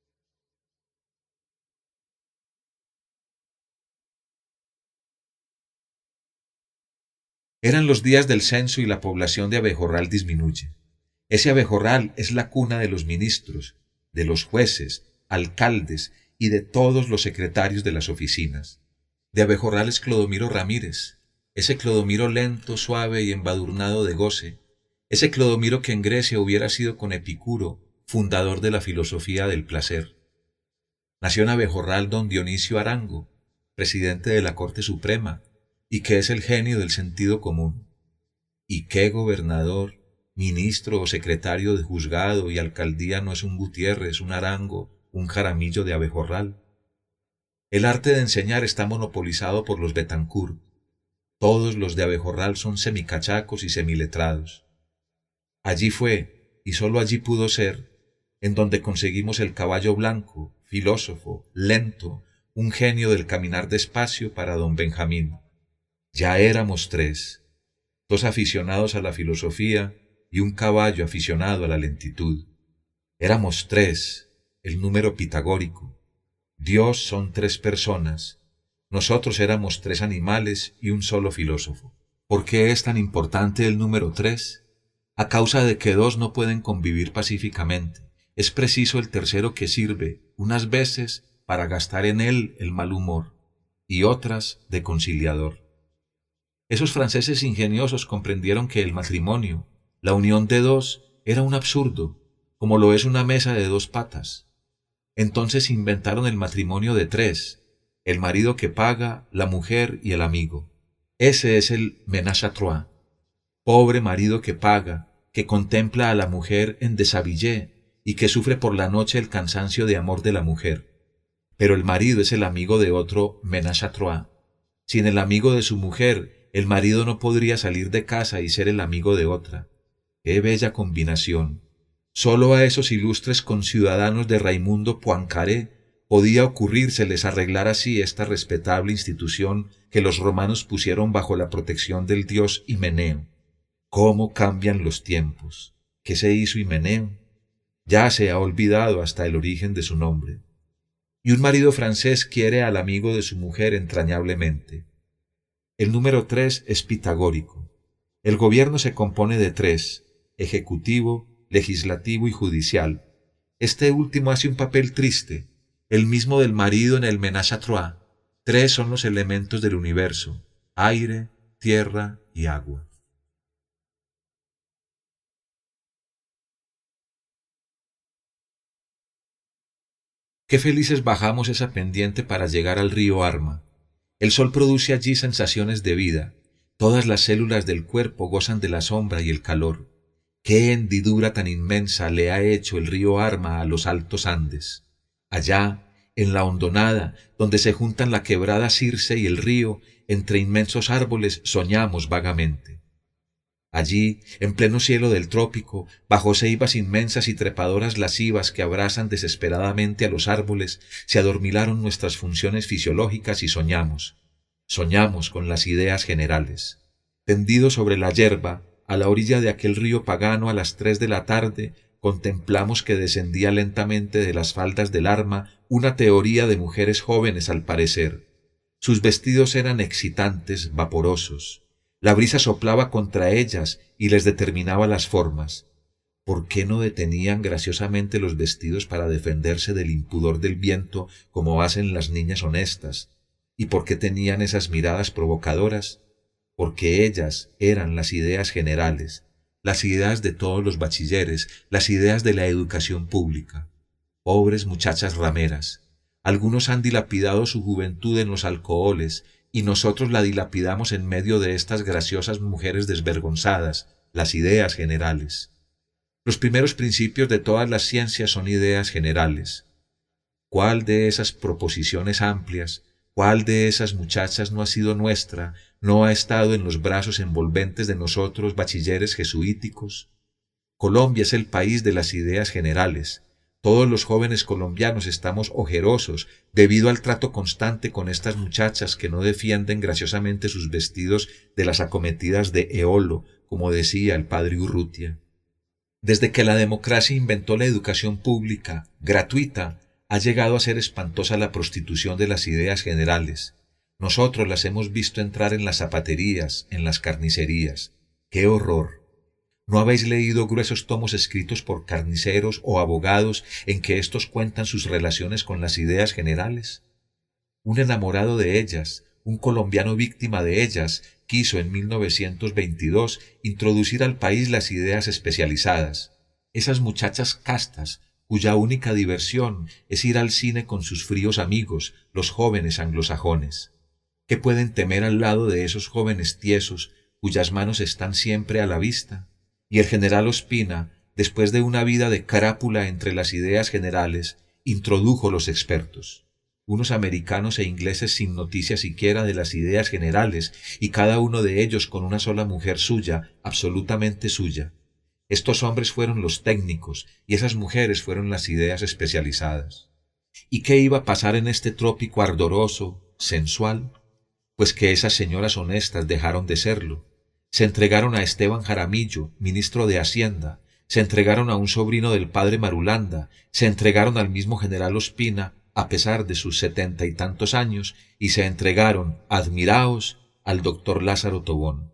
Eran los días del censo y la población de Abejorral disminuye. Ese Abejorral es la cuna de los ministros, de los jueces, alcaldes y de todos los secretarios de las oficinas. De Abejorral es Clodomiro Ramírez, ese Clodomiro lento, suave y embadurnado de goce, ese Clodomiro que en Grecia hubiera sido con Epicuro, fundador de la filosofía del placer. Nació en Abejorral don Dionisio Arango, presidente de la Corte Suprema, y que es el genio del sentido común. ¿Y qué gobernador, ministro o secretario de juzgado y alcaldía no es un Gutiérrez, un Arango, un Jaramillo de Abejorral? El arte de enseñar está monopolizado por los Betancourt. Todos los de Abejorral son semicachacos y semiletrados. Allí fue, y sólo allí pudo ser, en donde conseguimos el caballo blanco, filósofo, lento, un genio del caminar despacio para don Benjamín. Ya éramos tres, dos aficionados a la filosofía y un caballo aficionado a la lentitud. Éramos tres, el número pitagórico. Dios son tres personas, nosotros éramos tres animales y un solo filósofo. ¿Por qué es tan importante el número tres? A causa de que dos no pueden convivir pacíficamente. Es preciso el tercero que sirve, unas veces, para gastar en él el mal humor, y otras de conciliador. Esos franceses ingeniosos comprendieron que el matrimonio, la unión de dos, era un absurdo, como lo es una mesa de dos patas. Entonces inventaron el matrimonio de tres, el marido que paga, la mujer y el amigo. Ese es el ménage à trois. Pobre marido que paga, que contempla a la mujer en deshabillé y que sufre por la noche el cansancio de amor de la mujer. Pero el marido es el amigo de otro ménage à trois. Sin el amigo de su mujer, el marido no podría salir de casa y ser el amigo de otra. ¡Qué bella combinación! Solo a esos ilustres conciudadanos de Raimundo Poincaré podía ocurrírseles arreglar así esta respetable institución que los romanos pusieron bajo la protección del dios Himeneo. ¿Cómo cambian los tiempos? ¿Qué se hizo Himeneo? Ya se ha olvidado hasta el origen de su nombre. Y un marido francés quiere al amigo de su mujer entrañablemente. El número tres es pitagórico. El gobierno se compone de tres, ejecutivo, legislativo y judicial. Este último hace un papel triste, el mismo del marido en el ménage à trois. Tres son los elementos del universo: aire, tierra y agua. Qué felices bajamos esa pendiente para llegar al río Arma. El sol produce allí sensaciones de vida. Todas las células del cuerpo gozan de la sombra y el calor. Qué hendidura tan inmensa le ha hecho el río Arma a los altos Andes. Allá, en la hondonada, donde se juntan la quebrada Circe y el río, entre inmensos árboles soñamos vagamente. Allí, en pleno cielo del trópico, bajo ceibas inmensas y trepadoras lascivas que abrazan desesperadamente a los árboles, se adormilaron nuestras funciones fisiológicas y soñamos. Soñamos con las ideas generales. Tendidos sobre la yerba, a la orilla de aquel río pagano a las tres de la tarde, contemplamos que descendía lentamente de las faldas del Arma una teoría de mujeres jóvenes al parecer. Sus vestidos eran excitantes, vaporosos. La brisa soplaba contra ellas y les determinaba las formas. ¿Por qué no detenían graciosamente los vestidos para defenderse del impudor del viento como hacen las niñas honestas? ¿Y por qué tenían esas miradas provocadoras? Porque ellas eran las ideas generales, las ideas de todos los bachilleres, las ideas de la educación pública. Pobres muchachas rameras, algunos han dilapidado su juventud en los alcoholes, y nosotros la dilapidamos en medio de estas graciosas mujeres desvergonzadas, las ideas generales. Los primeros principios de todas las ciencias son ideas generales. ¿Cuál de esas proposiciones amplias, ¿Cuál de esas muchachas no ha sido nuestra, no ha estado en los brazos envolventes de nosotros, bachilleres jesuíticos? Colombia es el país de las ideas generales. Todos los jóvenes colombianos estamos ojerosos debido al trato constante con estas muchachas que no defienden graciosamente sus vestidos de las acometidas de Eolo, como decía el padre Urrutia. Desde que la democracia inventó la educación pública, gratuita, ha llegado a ser espantosa la prostitución de las ideas generales. Nosotros las hemos visto entrar en las zapaterías, en las carnicerías. ¡Qué horror! ¿No habéis leído gruesos tomos escritos por carniceros o abogados en que éstos cuentan sus relaciones con las ideas generales? Un enamorado de ellas, un colombiano víctima de ellas, quiso en mil novecientos veintidós introducir al país las ideas especializadas. Esas muchachas castas, cuya única diversión es ir al cine con sus fríos amigos, los jóvenes anglosajones. ¿Qué pueden temer al lado de esos jóvenes tiesos, cuyas manos están siempre a la vista? Y el general Ospina, después de una vida de crápula entre las ideas generales, introdujo los expertos, unos americanos e ingleses sin noticia siquiera de las ideas generales, y cada uno de ellos con una sola mujer suya, absolutamente suya. Estos hombres fueron los técnicos, y esas mujeres fueron las ideas especializadas. ¿Y qué iba a pasar en este trópico ardoroso, sensual? Pues que esas señoras honestas dejaron de serlo. Se entregaron a Esteban Jaramillo, ministro de Hacienda, se entregaron a un sobrino del padre Marulanda, se entregaron al mismo general Ospina, a pesar de sus setenta y tantos años, y se entregaron, admiraos, al doctor Lázaro Tobón.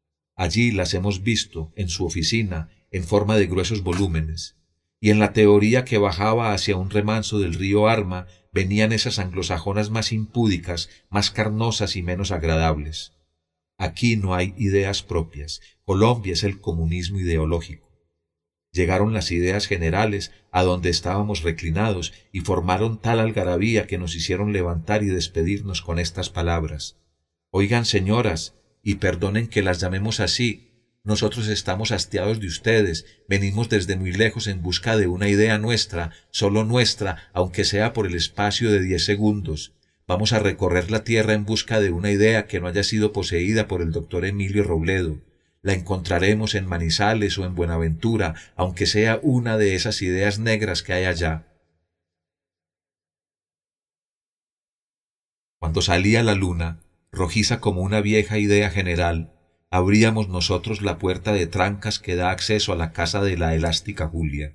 Allí las hemos visto, en su oficina, en forma de gruesos volúmenes, y en la teoría que bajaba hacia un remanso del río Arma venían esas anglosajonas más impúdicas, más carnosas y menos agradables. Aquí no hay ideas propias. Colombia es el comunismo ideológico. Llegaron las ideas generales a donde estábamos reclinados y formaron tal algarabía que nos hicieron levantar y despedirnos con estas palabras. Oigan, señoras, y perdonen que las llamemos así, nosotros estamos hastiados de ustedes, venimos desde muy lejos en busca de una idea nuestra, solo nuestra, aunque sea por el espacio de diez segundos. Vamos a recorrer la tierra en busca de una idea que no haya sido poseída por el doctor Emilio Robledo. La encontraremos en Manizales o en Buenaventura, aunque sea una de esas ideas negras que hay allá. Cuando salía la luna, rojiza como una vieja idea general, abríamos nosotros la puerta de trancas que da acceso a la casa de la elástica Julia.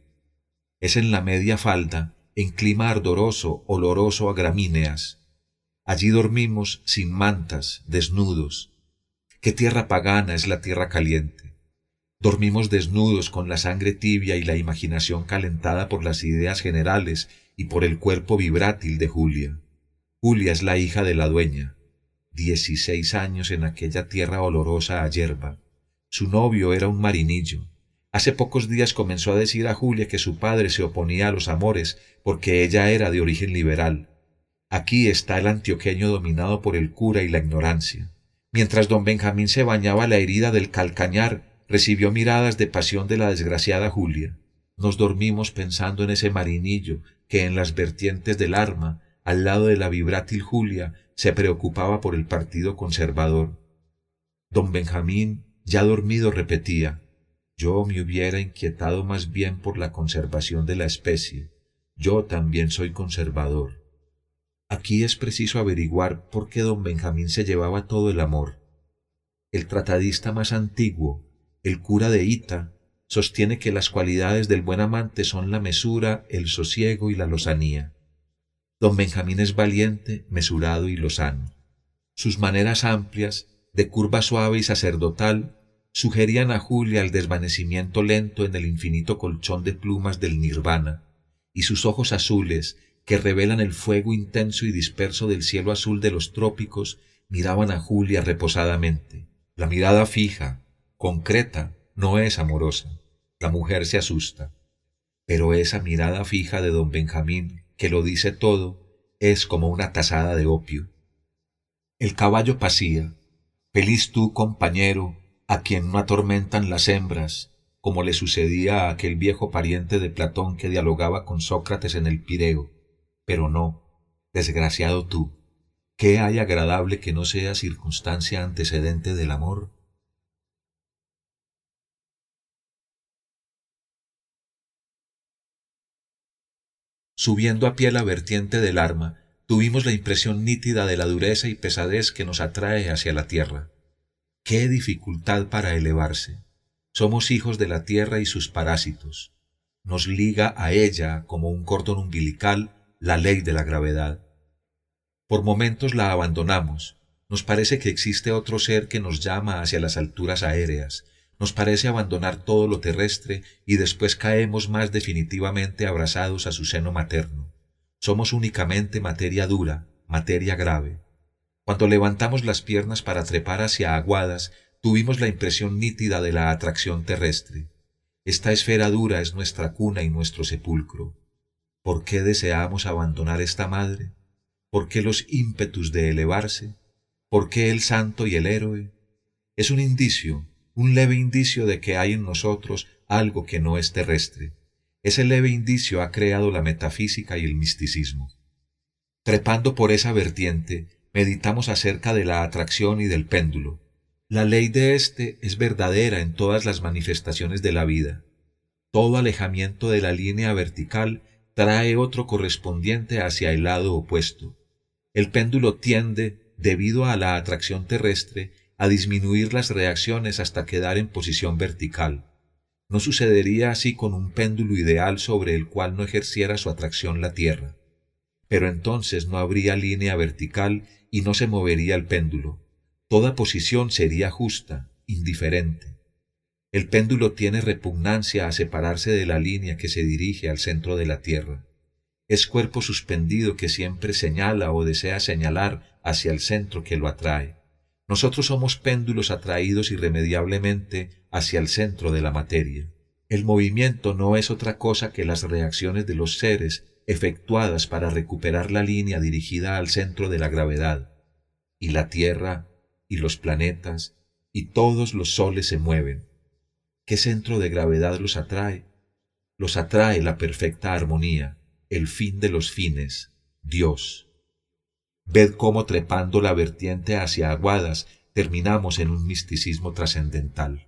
Es en la media falda, en clima ardoroso, oloroso a gramíneas. Allí dormimos sin mantas, desnudos. ¿Qué tierra pagana es la tierra caliente? Dormimos desnudos con la sangre tibia y la imaginación calentada por las ideas generales y por el cuerpo vibrátil de Julia. Julia es la hija de la dueña. Dieciséis años en aquella tierra olorosa a yerba. Su novio era un marinillo. Hace pocos días comenzó a decir a Julia que su padre se oponía a los amores porque ella era de origen liberal. Aquí está el antioqueño dominado por el cura y la ignorancia. Mientras don Benjamín se bañaba la herida del calcañar, recibió miradas de pasión de la desgraciada Julia. Nos dormimos pensando en ese marinillo que en las vertientes del Arma, al lado de la vibrátil Julia, se preocupaba por el partido conservador. Don Benjamín, ya dormido, repetía: yo me hubiera inquietado más bien por la conservación de la especie. Yo también soy conservador. Aquí es preciso averiguar por qué don Benjamín se llevaba todo el amor. El tratadista más antiguo, el cura de Ita, sostiene que las cualidades del buen amante son la mesura, el sosiego y la lozanía. Don Benjamín es valiente, mesurado y lozano. Sus maneras amplias, de curva suave y sacerdotal, sugerían a Julia el desvanecimiento lento en el infinito colchón de plumas del nirvana, y sus ojos azules, que revelan el fuego intenso y disperso del cielo azul de los trópicos, miraban a Julia reposadamente. La mirada fija, concreta, no es amorosa. La mujer se asusta. Pero esa mirada fija de don Benjamín, que lo dice todo, es como una tazada de opio. El caballo pasía. Feliz tú, compañero, a quien no atormentan las hembras, como le sucedía a aquel viejo pariente de Platón que dialogaba con Sócrates en el Pireo. Pero no, desgraciado tú, ¿Qué hay agradable que no sea circunstancia antecedente del amor? Subiendo a pie la vertiente del Arma, tuvimos la impresión nítida de la dureza y pesadez que nos atrae hacia la tierra. ¡Qué dificultad para elevarse! Somos hijos de la tierra y sus parásitos. Nos liga a ella, como un cordón umbilical, la ley de la gravedad. Por momentos la abandonamos. Nos parece que existe otro ser que nos llama hacia las alturas aéreas. Nos parece abandonar todo lo terrestre y después caemos más definitivamente abrazados a su seno materno. Somos únicamente materia dura, materia grave. Cuando levantamos las piernas para trepar hacia Aguadas, tuvimos la impresión nítida de la atracción terrestre. Esta esfera dura es nuestra cuna y nuestro sepulcro. ¿Por qué deseamos abandonar esta madre? ¿Por qué los ímpetus de elevarse? ¿Por qué el santo y el héroe? Es un indicio, un leve indicio de que hay en nosotros algo que no es terrestre. Ese leve indicio ha creado la metafísica y el misticismo. Trepando por esa vertiente, meditamos acerca de la atracción y del péndulo. La ley de éste es verdadera en todas las manifestaciones de la vida. Todo alejamiento de la línea vertical trae otro correspondiente hacia el lado opuesto. El péndulo tiende, debido a la atracción terrestre, a disminuir las reacciones hasta quedar en posición vertical. No sucedería así con un péndulo ideal sobre el cual no ejerciera su atracción la Tierra. Pero entonces no habría línea vertical y no se movería el péndulo. Toda posición sería justa, indiferente. El péndulo tiene repugnancia a separarse de la línea que se dirige al centro de la Tierra. Es cuerpo suspendido que siempre señala o desea señalar hacia el centro que lo atrae. Nosotros somos péndulos atraídos irremediablemente hacia el centro de la materia. El movimiento no es otra cosa que las reacciones de los seres efectuadas para recuperar la línea dirigida al centro de la gravedad. Y la Tierra, y los planetas, y todos los soles se mueven. ¿Qué centro de gravedad los atrae? Los atrae la perfecta armonía, el fin de los fines, Dios. Ved cómo trepando la vertiente hacia Aguadas terminamos en un misticismo trascendental.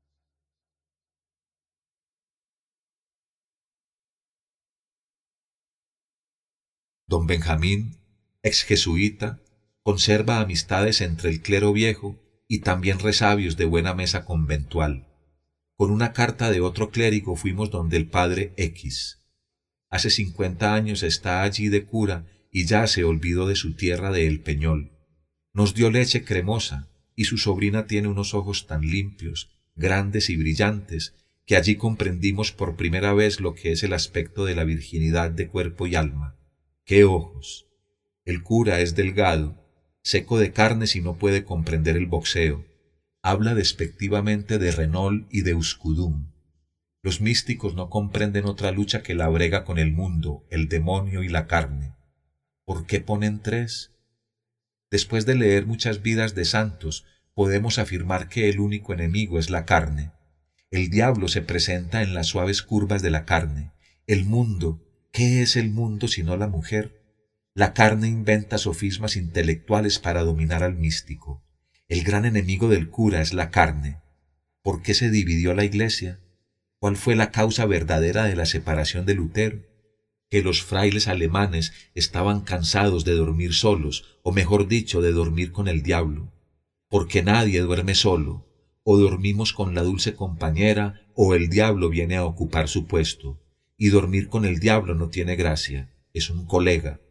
Don Benjamín, ex jesuita, conserva amistades entre el clero viejo y también resabios de buena mesa conventual. Con una carta de otro clérigo fuimos donde el padre X. Hace cincuenta años está allí de cura y ya se olvidó de su tierra de El Peñol. Nos dio leche cremosa y su sobrina tiene unos ojos tan limpios, grandes y brillantes, que allí comprendimos por primera vez lo que es el aspecto de la virginidad de cuerpo y alma. ¡Qué ojos! El cura es delgado, seco de carnes y no puede comprender el boxeo. Habla despectivamente de Renault y de Euskudum. Los místicos no comprenden otra lucha que la brega con el mundo, el demonio y la carne. ¿Por qué ponen tres? Después de leer muchas vidas de santos, podemos afirmar que el único enemigo es la carne. El diablo se presenta en las suaves curvas de la carne. El mundo, ¿qué es el mundo sino la mujer? La carne inventa sofismas intelectuales para dominar al místico. El gran enemigo del cura es la carne. ¿Por qué se dividió la Iglesia? ¿Cuál fue la causa verdadera de la separación de Lutero? Que los frailes alemanes estaban cansados de dormir solos, o mejor dicho, de dormir con el diablo. Porque nadie duerme solo, o dormimos con la dulce compañera, o el diablo viene a ocupar su puesto. Y dormir con el diablo no tiene gracia, es un colega.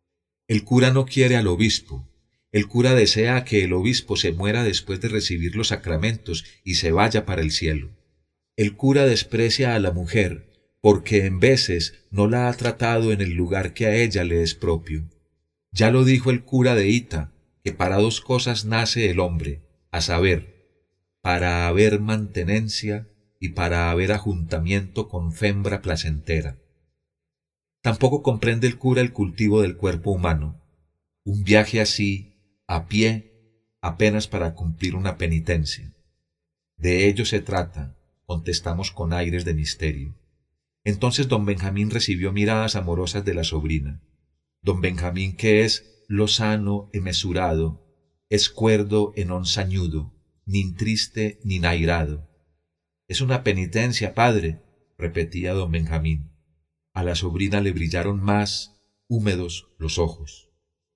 El cura no quiere al obispo. El cura desea que el obispo se muera después de recibir los sacramentos y se vaya para el cielo. El cura desprecia a la mujer, porque en veces no la ha tratado en el lugar que a ella le es propio. Ya lo dijo el cura de Ita, que para dos cosas nace el hombre, a saber, para haber mantenencia y para haber ajuntamiento con fembra placentera. Tampoco comprende el cura el cultivo del cuerpo humano. Un viaje así, a pie, apenas para cumplir una penitencia. De ello se trata, contestamos con aires de misterio. Entonces don Benjamín recibió miradas amorosas de la sobrina. Don Benjamín, que es lo sano e mesurado, es cuerdo e non sañudo, nin triste nin airado. Es una penitencia, padre, repetía don Benjamín. A la sobrina le brillaron más húmedos los ojos.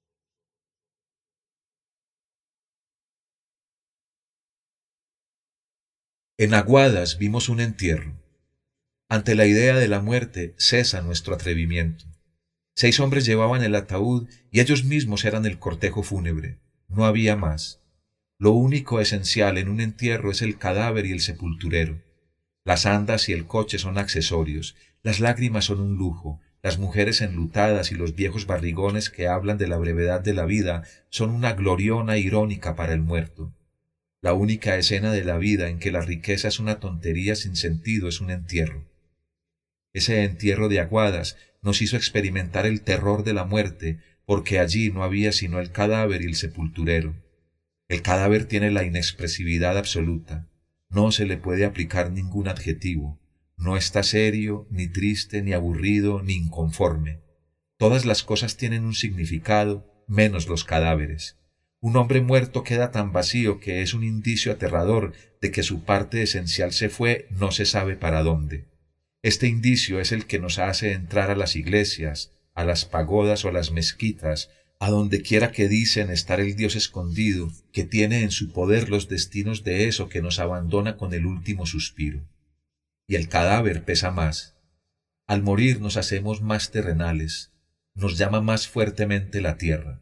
En Aguadas vimos un entierro. Ante la idea de la muerte cesa nuestro atrevimiento. Seis hombres llevaban el ataúd y ellos mismos eran el cortejo fúnebre. No había más. Lo único esencial en un entierro es el cadáver y el sepulturero. Las andas y el coche son accesorios, las lágrimas son un lujo, las mujeres enlutadas y los viejos barrigones que hablan de la brevedad de la vida son una gloriona irónica para el muerto. La única escena de la vida en que la riqueza es una tontería sin sentido es un entierro. Ese entierro de Aguadas nos hizo experimentar el terror de la muerte, porque allí no había sino el cadáver y el sepulturero. El cadáver tiene la inexpresividad absoluta, no se le puede aplicar ningún adjetivo, no está serio, ni triste, ni aburrido, ni inconforme. Todas las cosas tienen un significado, menos los cadáveres. Un hombre muerto queda tan vacío que es un indicio aterrador de que su parte esencial se fue no se sabe para dónde. Este indicio es el que nos hace entrar a las iglesias, a las pagodas o a las mezquitas, a donde quiera que dicen estar el Dios escondido, que tiene en su poder los destinos de eso que nos abandona con el último suspiro. Y el cadáver pesa más. Al morir nos hacemos más terrenales, nos llama más fuertemente la tierra.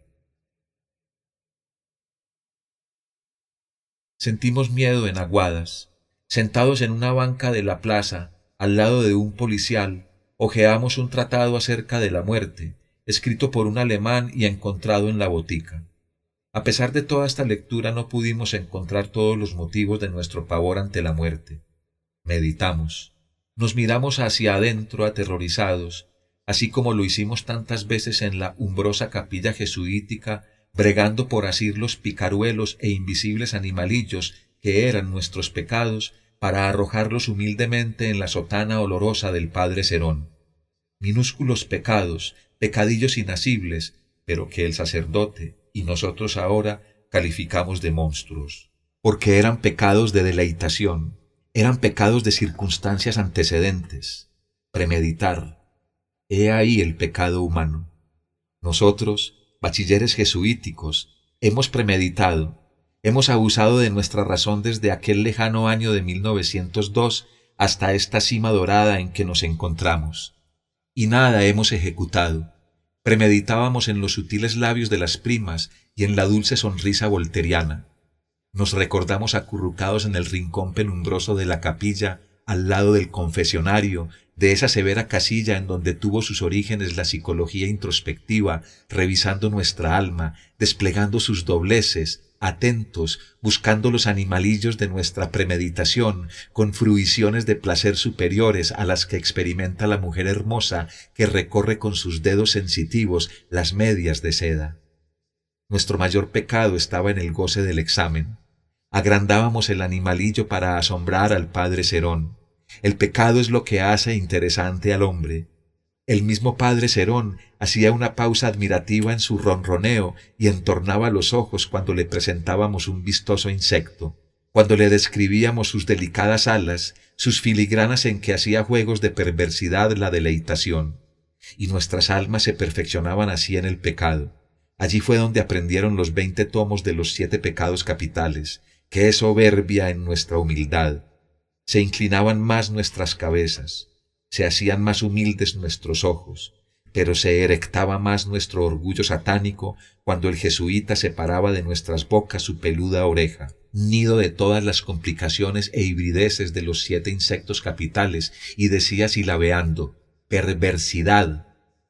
Sentimos miedo en Aguadas. Sentados en una banca de la plaza, al lado de un policial, hojeamos un tratado acerca de la muerte, escrito por un alemán y encontrado en la botica. A pesar de toda esta lectura no pudimos encontrar todos los motivos de nuestro pavor ante la muerte. Meditamos. Nos miramos hacia adentro aterrorizados, así como lo hicimos tantas veces en la umbrosa capilla jesuítica, bregando por asir los picaruelos e invisibles animalillos que eran nuestros pecados, para arrojarlos humildemente en la sotana olorosa del padre Serón. Minúsculos pecados, pecadillos inasibles, pero que el sacerdote y nosotros ahora calificamos de monstruos, porque eran pecados de deleitación, eran pecados de circunstancias antecedentes. Premeditar, he ahí el pecado humano. Nosotros, bachilleres jesuíticos, hemos premeditado, hemos abusado de nuestra razón desde aquel lejano año de mil novecientos dos hasta esta cima dorada en que nos encontramos. Y nada hemos ejecutado. Premeditábamos en los sutiles labios de las primas y en la dulce sonrisa volteriana. Nos recordamos acurrucados en el rincón penumbroso de la capilla, al lado del confesionario, de esa severa casilla en donde tuvo sus orígenes la psicología introspectiva, revisando nuestra alma, desplegando sus dobleces, atentos, buscando los animalillos de nuestra premeditación, con fruiciones de placer superiores a las que experimenta la mujer hermosa que recorre con sus dedos sensitivos las medias de seda. Nuestro mayor pecado estaba en el goce del examen. Agrandábamos el animalillo para asombrar al padre Serón. El pecado es lo que hace interesante al hombre. El mismo padre Serón hacía una pausa admirativa en su ronroneo y entornaba los ojos cuando le presentábamos un vistoso insecto, cuando le describíamos sus delicadas alas, sus filigranas en que hacía juegos de perversidad la deleitación. Y nuestras almas se perfeccionaban así en el pecado. Allí fue donde aprendieron los veinte tomos de los siete pecados capitales, que es soberbia en nuestra humildad. Se inclinaban más nuestras cabezas, se hacían más humildes nuestros ojos, pero se erectaba más nuestro orgullo satánico cuando el jesuita separaba de nuestras bocas su peluda oreja, nido de todas las complicaciones e hibrideces de los siete insectos capitales, y decía silabeando, perversidad.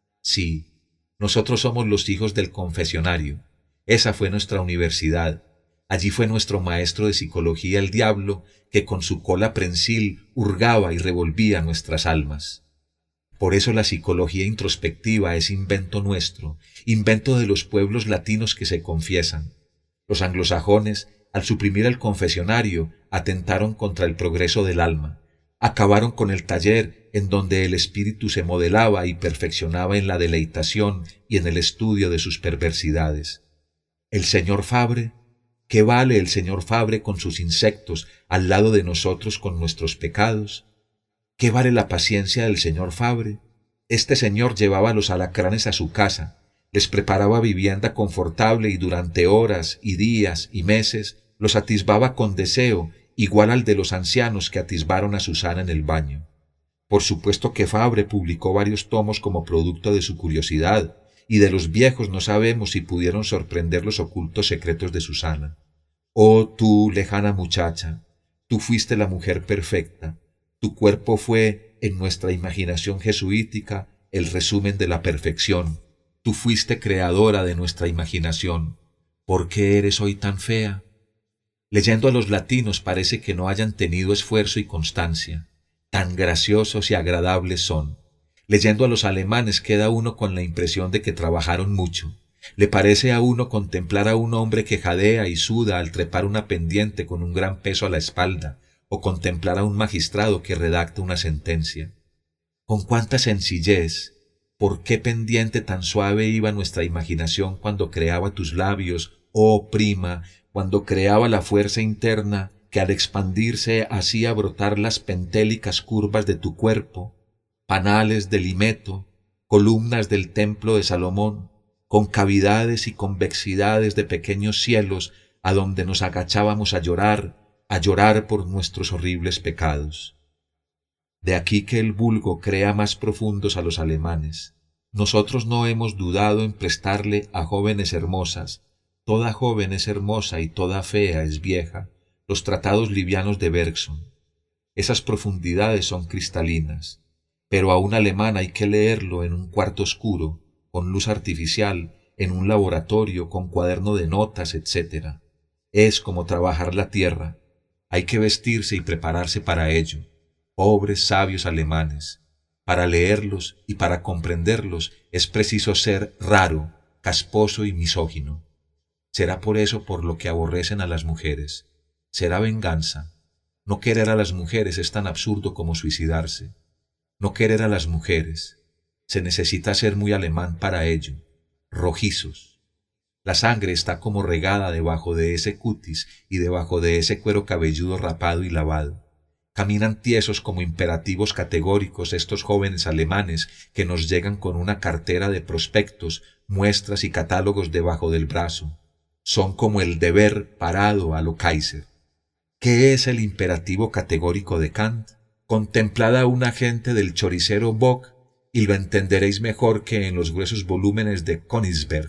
Sí, nosotros somos los hijos del confesionario. Esa fue nuestra universidad. Allí fue nuestro maestro de psicología el diablo, que con su cola prensil hurgaba y revolvía nuestras almas. Por eso la psicología introspectiva es invento nuestro, invento de los pueblos latinos que se confiesan. Los anglosajones, al suprimir el confesionario, atentaron contra el progreso del alma. acabaron con el taller en donde el espíritu se modelaba y perfeccionaba en la deleitación y en el estudio de sus perversidades. El señor Fabre, ¿qué vale el señor Fabre con sus insectos al lado de nosotros con nuestros pecados? ¿Qué vale la paciencia del señor Fabre? Este señor llevaba los alacranes a su casa, les preparaba vivienda confortable y durante horas y días y meses los atisbaba con deseo igual al de los ancianos que atisbaron a Susana en el baño. Por supuesto que Fabre publicó varios tomos como producto de su curiosidad, y de los viejos no sabemos si pudieron sorprender los ocultos secretos de Susana. Oh tú, lejana muchacha, tú fuiste la mujer perfecta, tu cuerpo fue, en nuestra imaginación jesuítica, el resumen de la perfección, tú fuiste creadora de nuestra imaginación. ¿Por qué eres hoy tan fea? Leyendo a los latinos parece que no hayan tenido esfuerzo y constancia. Tan graciosos y agradables son. Leyendo a los alemanes queda uno con la impresión de que trabajaron mucho. Le parece a uno contemplar a un hombre que jadea y suda al trepar una pendiente con un gran peso a la espalda, o contemplar a un magistrado que redacta una sentencia. Con cuánta sencillez, por qué pendiente tan suave iba nuestra imaginación cuando creaba tus labios, oh prima, cuando creaba la fuerza interna que al expandirse hacía brotar las pentélicas curvas de tu cuerpo, panales del himeto, columnas del templo de Salomón, concavidades y convexidades de pequeños cielos a donde nos agachábamos a llorar, a llorar por nuestros horribles pecados. De aquí que el vulgo crea más profundos a los alemanes. Nosotros no hemos dudado en prestarle a jóvenes hermosas, toda joven es hermosa y toda fea es vieja, los tratados livianos de Bergson. Esas profundidades son cristalinas, pero a un alemán hay que leerlo en un cuarto oscuro, con luz artificial, en un laboratorio, con cuaderno de notas, etcétera. Es como trabajar la tierra. Hay que vestirse y prepararse para ello. Pobres sabios alemanes. Para leerlos y para comprenderlos es preciso ser raro, casposo y misógino. Será por eso por lo que aborrecen a las mujeres. Será venganza. No querer a las mujeres es tan absurdo como suicidarse. No querer a las mujeres. Se necesita ser muy alemán para ello. Rojizos. La sangre está como regada debajo de ese cutis y debajo de ese cuero cabelludo rapado y lavado. Caminan tiesos como imperativos categóricos estos jóvenes alemanes que nos llegan con una cartera de prospectos, muestras y catálogos debajo del brazo. Son como el deber parado a lo Kaiser. ¿Qué es el imperativo categórico de Kant? Contemplad a un agente del choricero Bock y lo entenderéis mejor que en los gruesos volúmenes de Königsberg.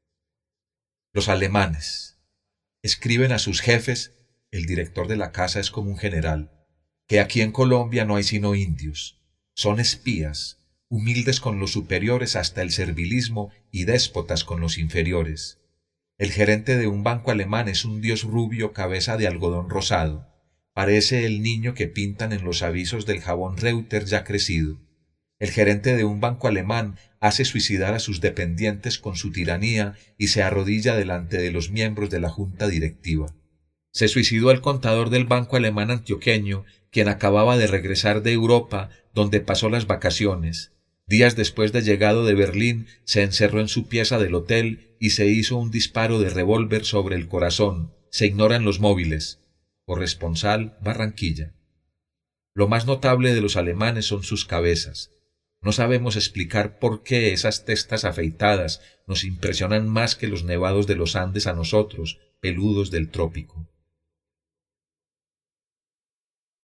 Los alemanes escriben a sus jefes, el director de la casa es como un general, que aquí en Colombia no hay sino indios. Son espías, humildes con los superiores hasta el servilismo y déspotas con los inferiores. El gerente de un banco alemán es un dios rubio cabeza de algodón rosado. Parece el niño que pintan en los avisos del jabón Reuter ya crecido. El gerente de un banco alemán hace suicidar a sus dependientes con su tiranía y se arrodilla delante de los miembros de la junta directiva. Se suicidó el contador del banco alemán antioqueño, quien acababa de regresar de Europa, donde pasó las vacaciones. Días después de llegado de Berlín, se encerró en su pieza del hotel y se hizo un disparo de revólver sobre el corazón. Se ignoran los móviles. Corresponsal, Barranquilla. Lo más notable de los alemanes son sus cabezas. No sabemos explicar por qué esas testas afeitadas nos impresionan más que los nevados de los Andes a nosotros, peludos del trópico.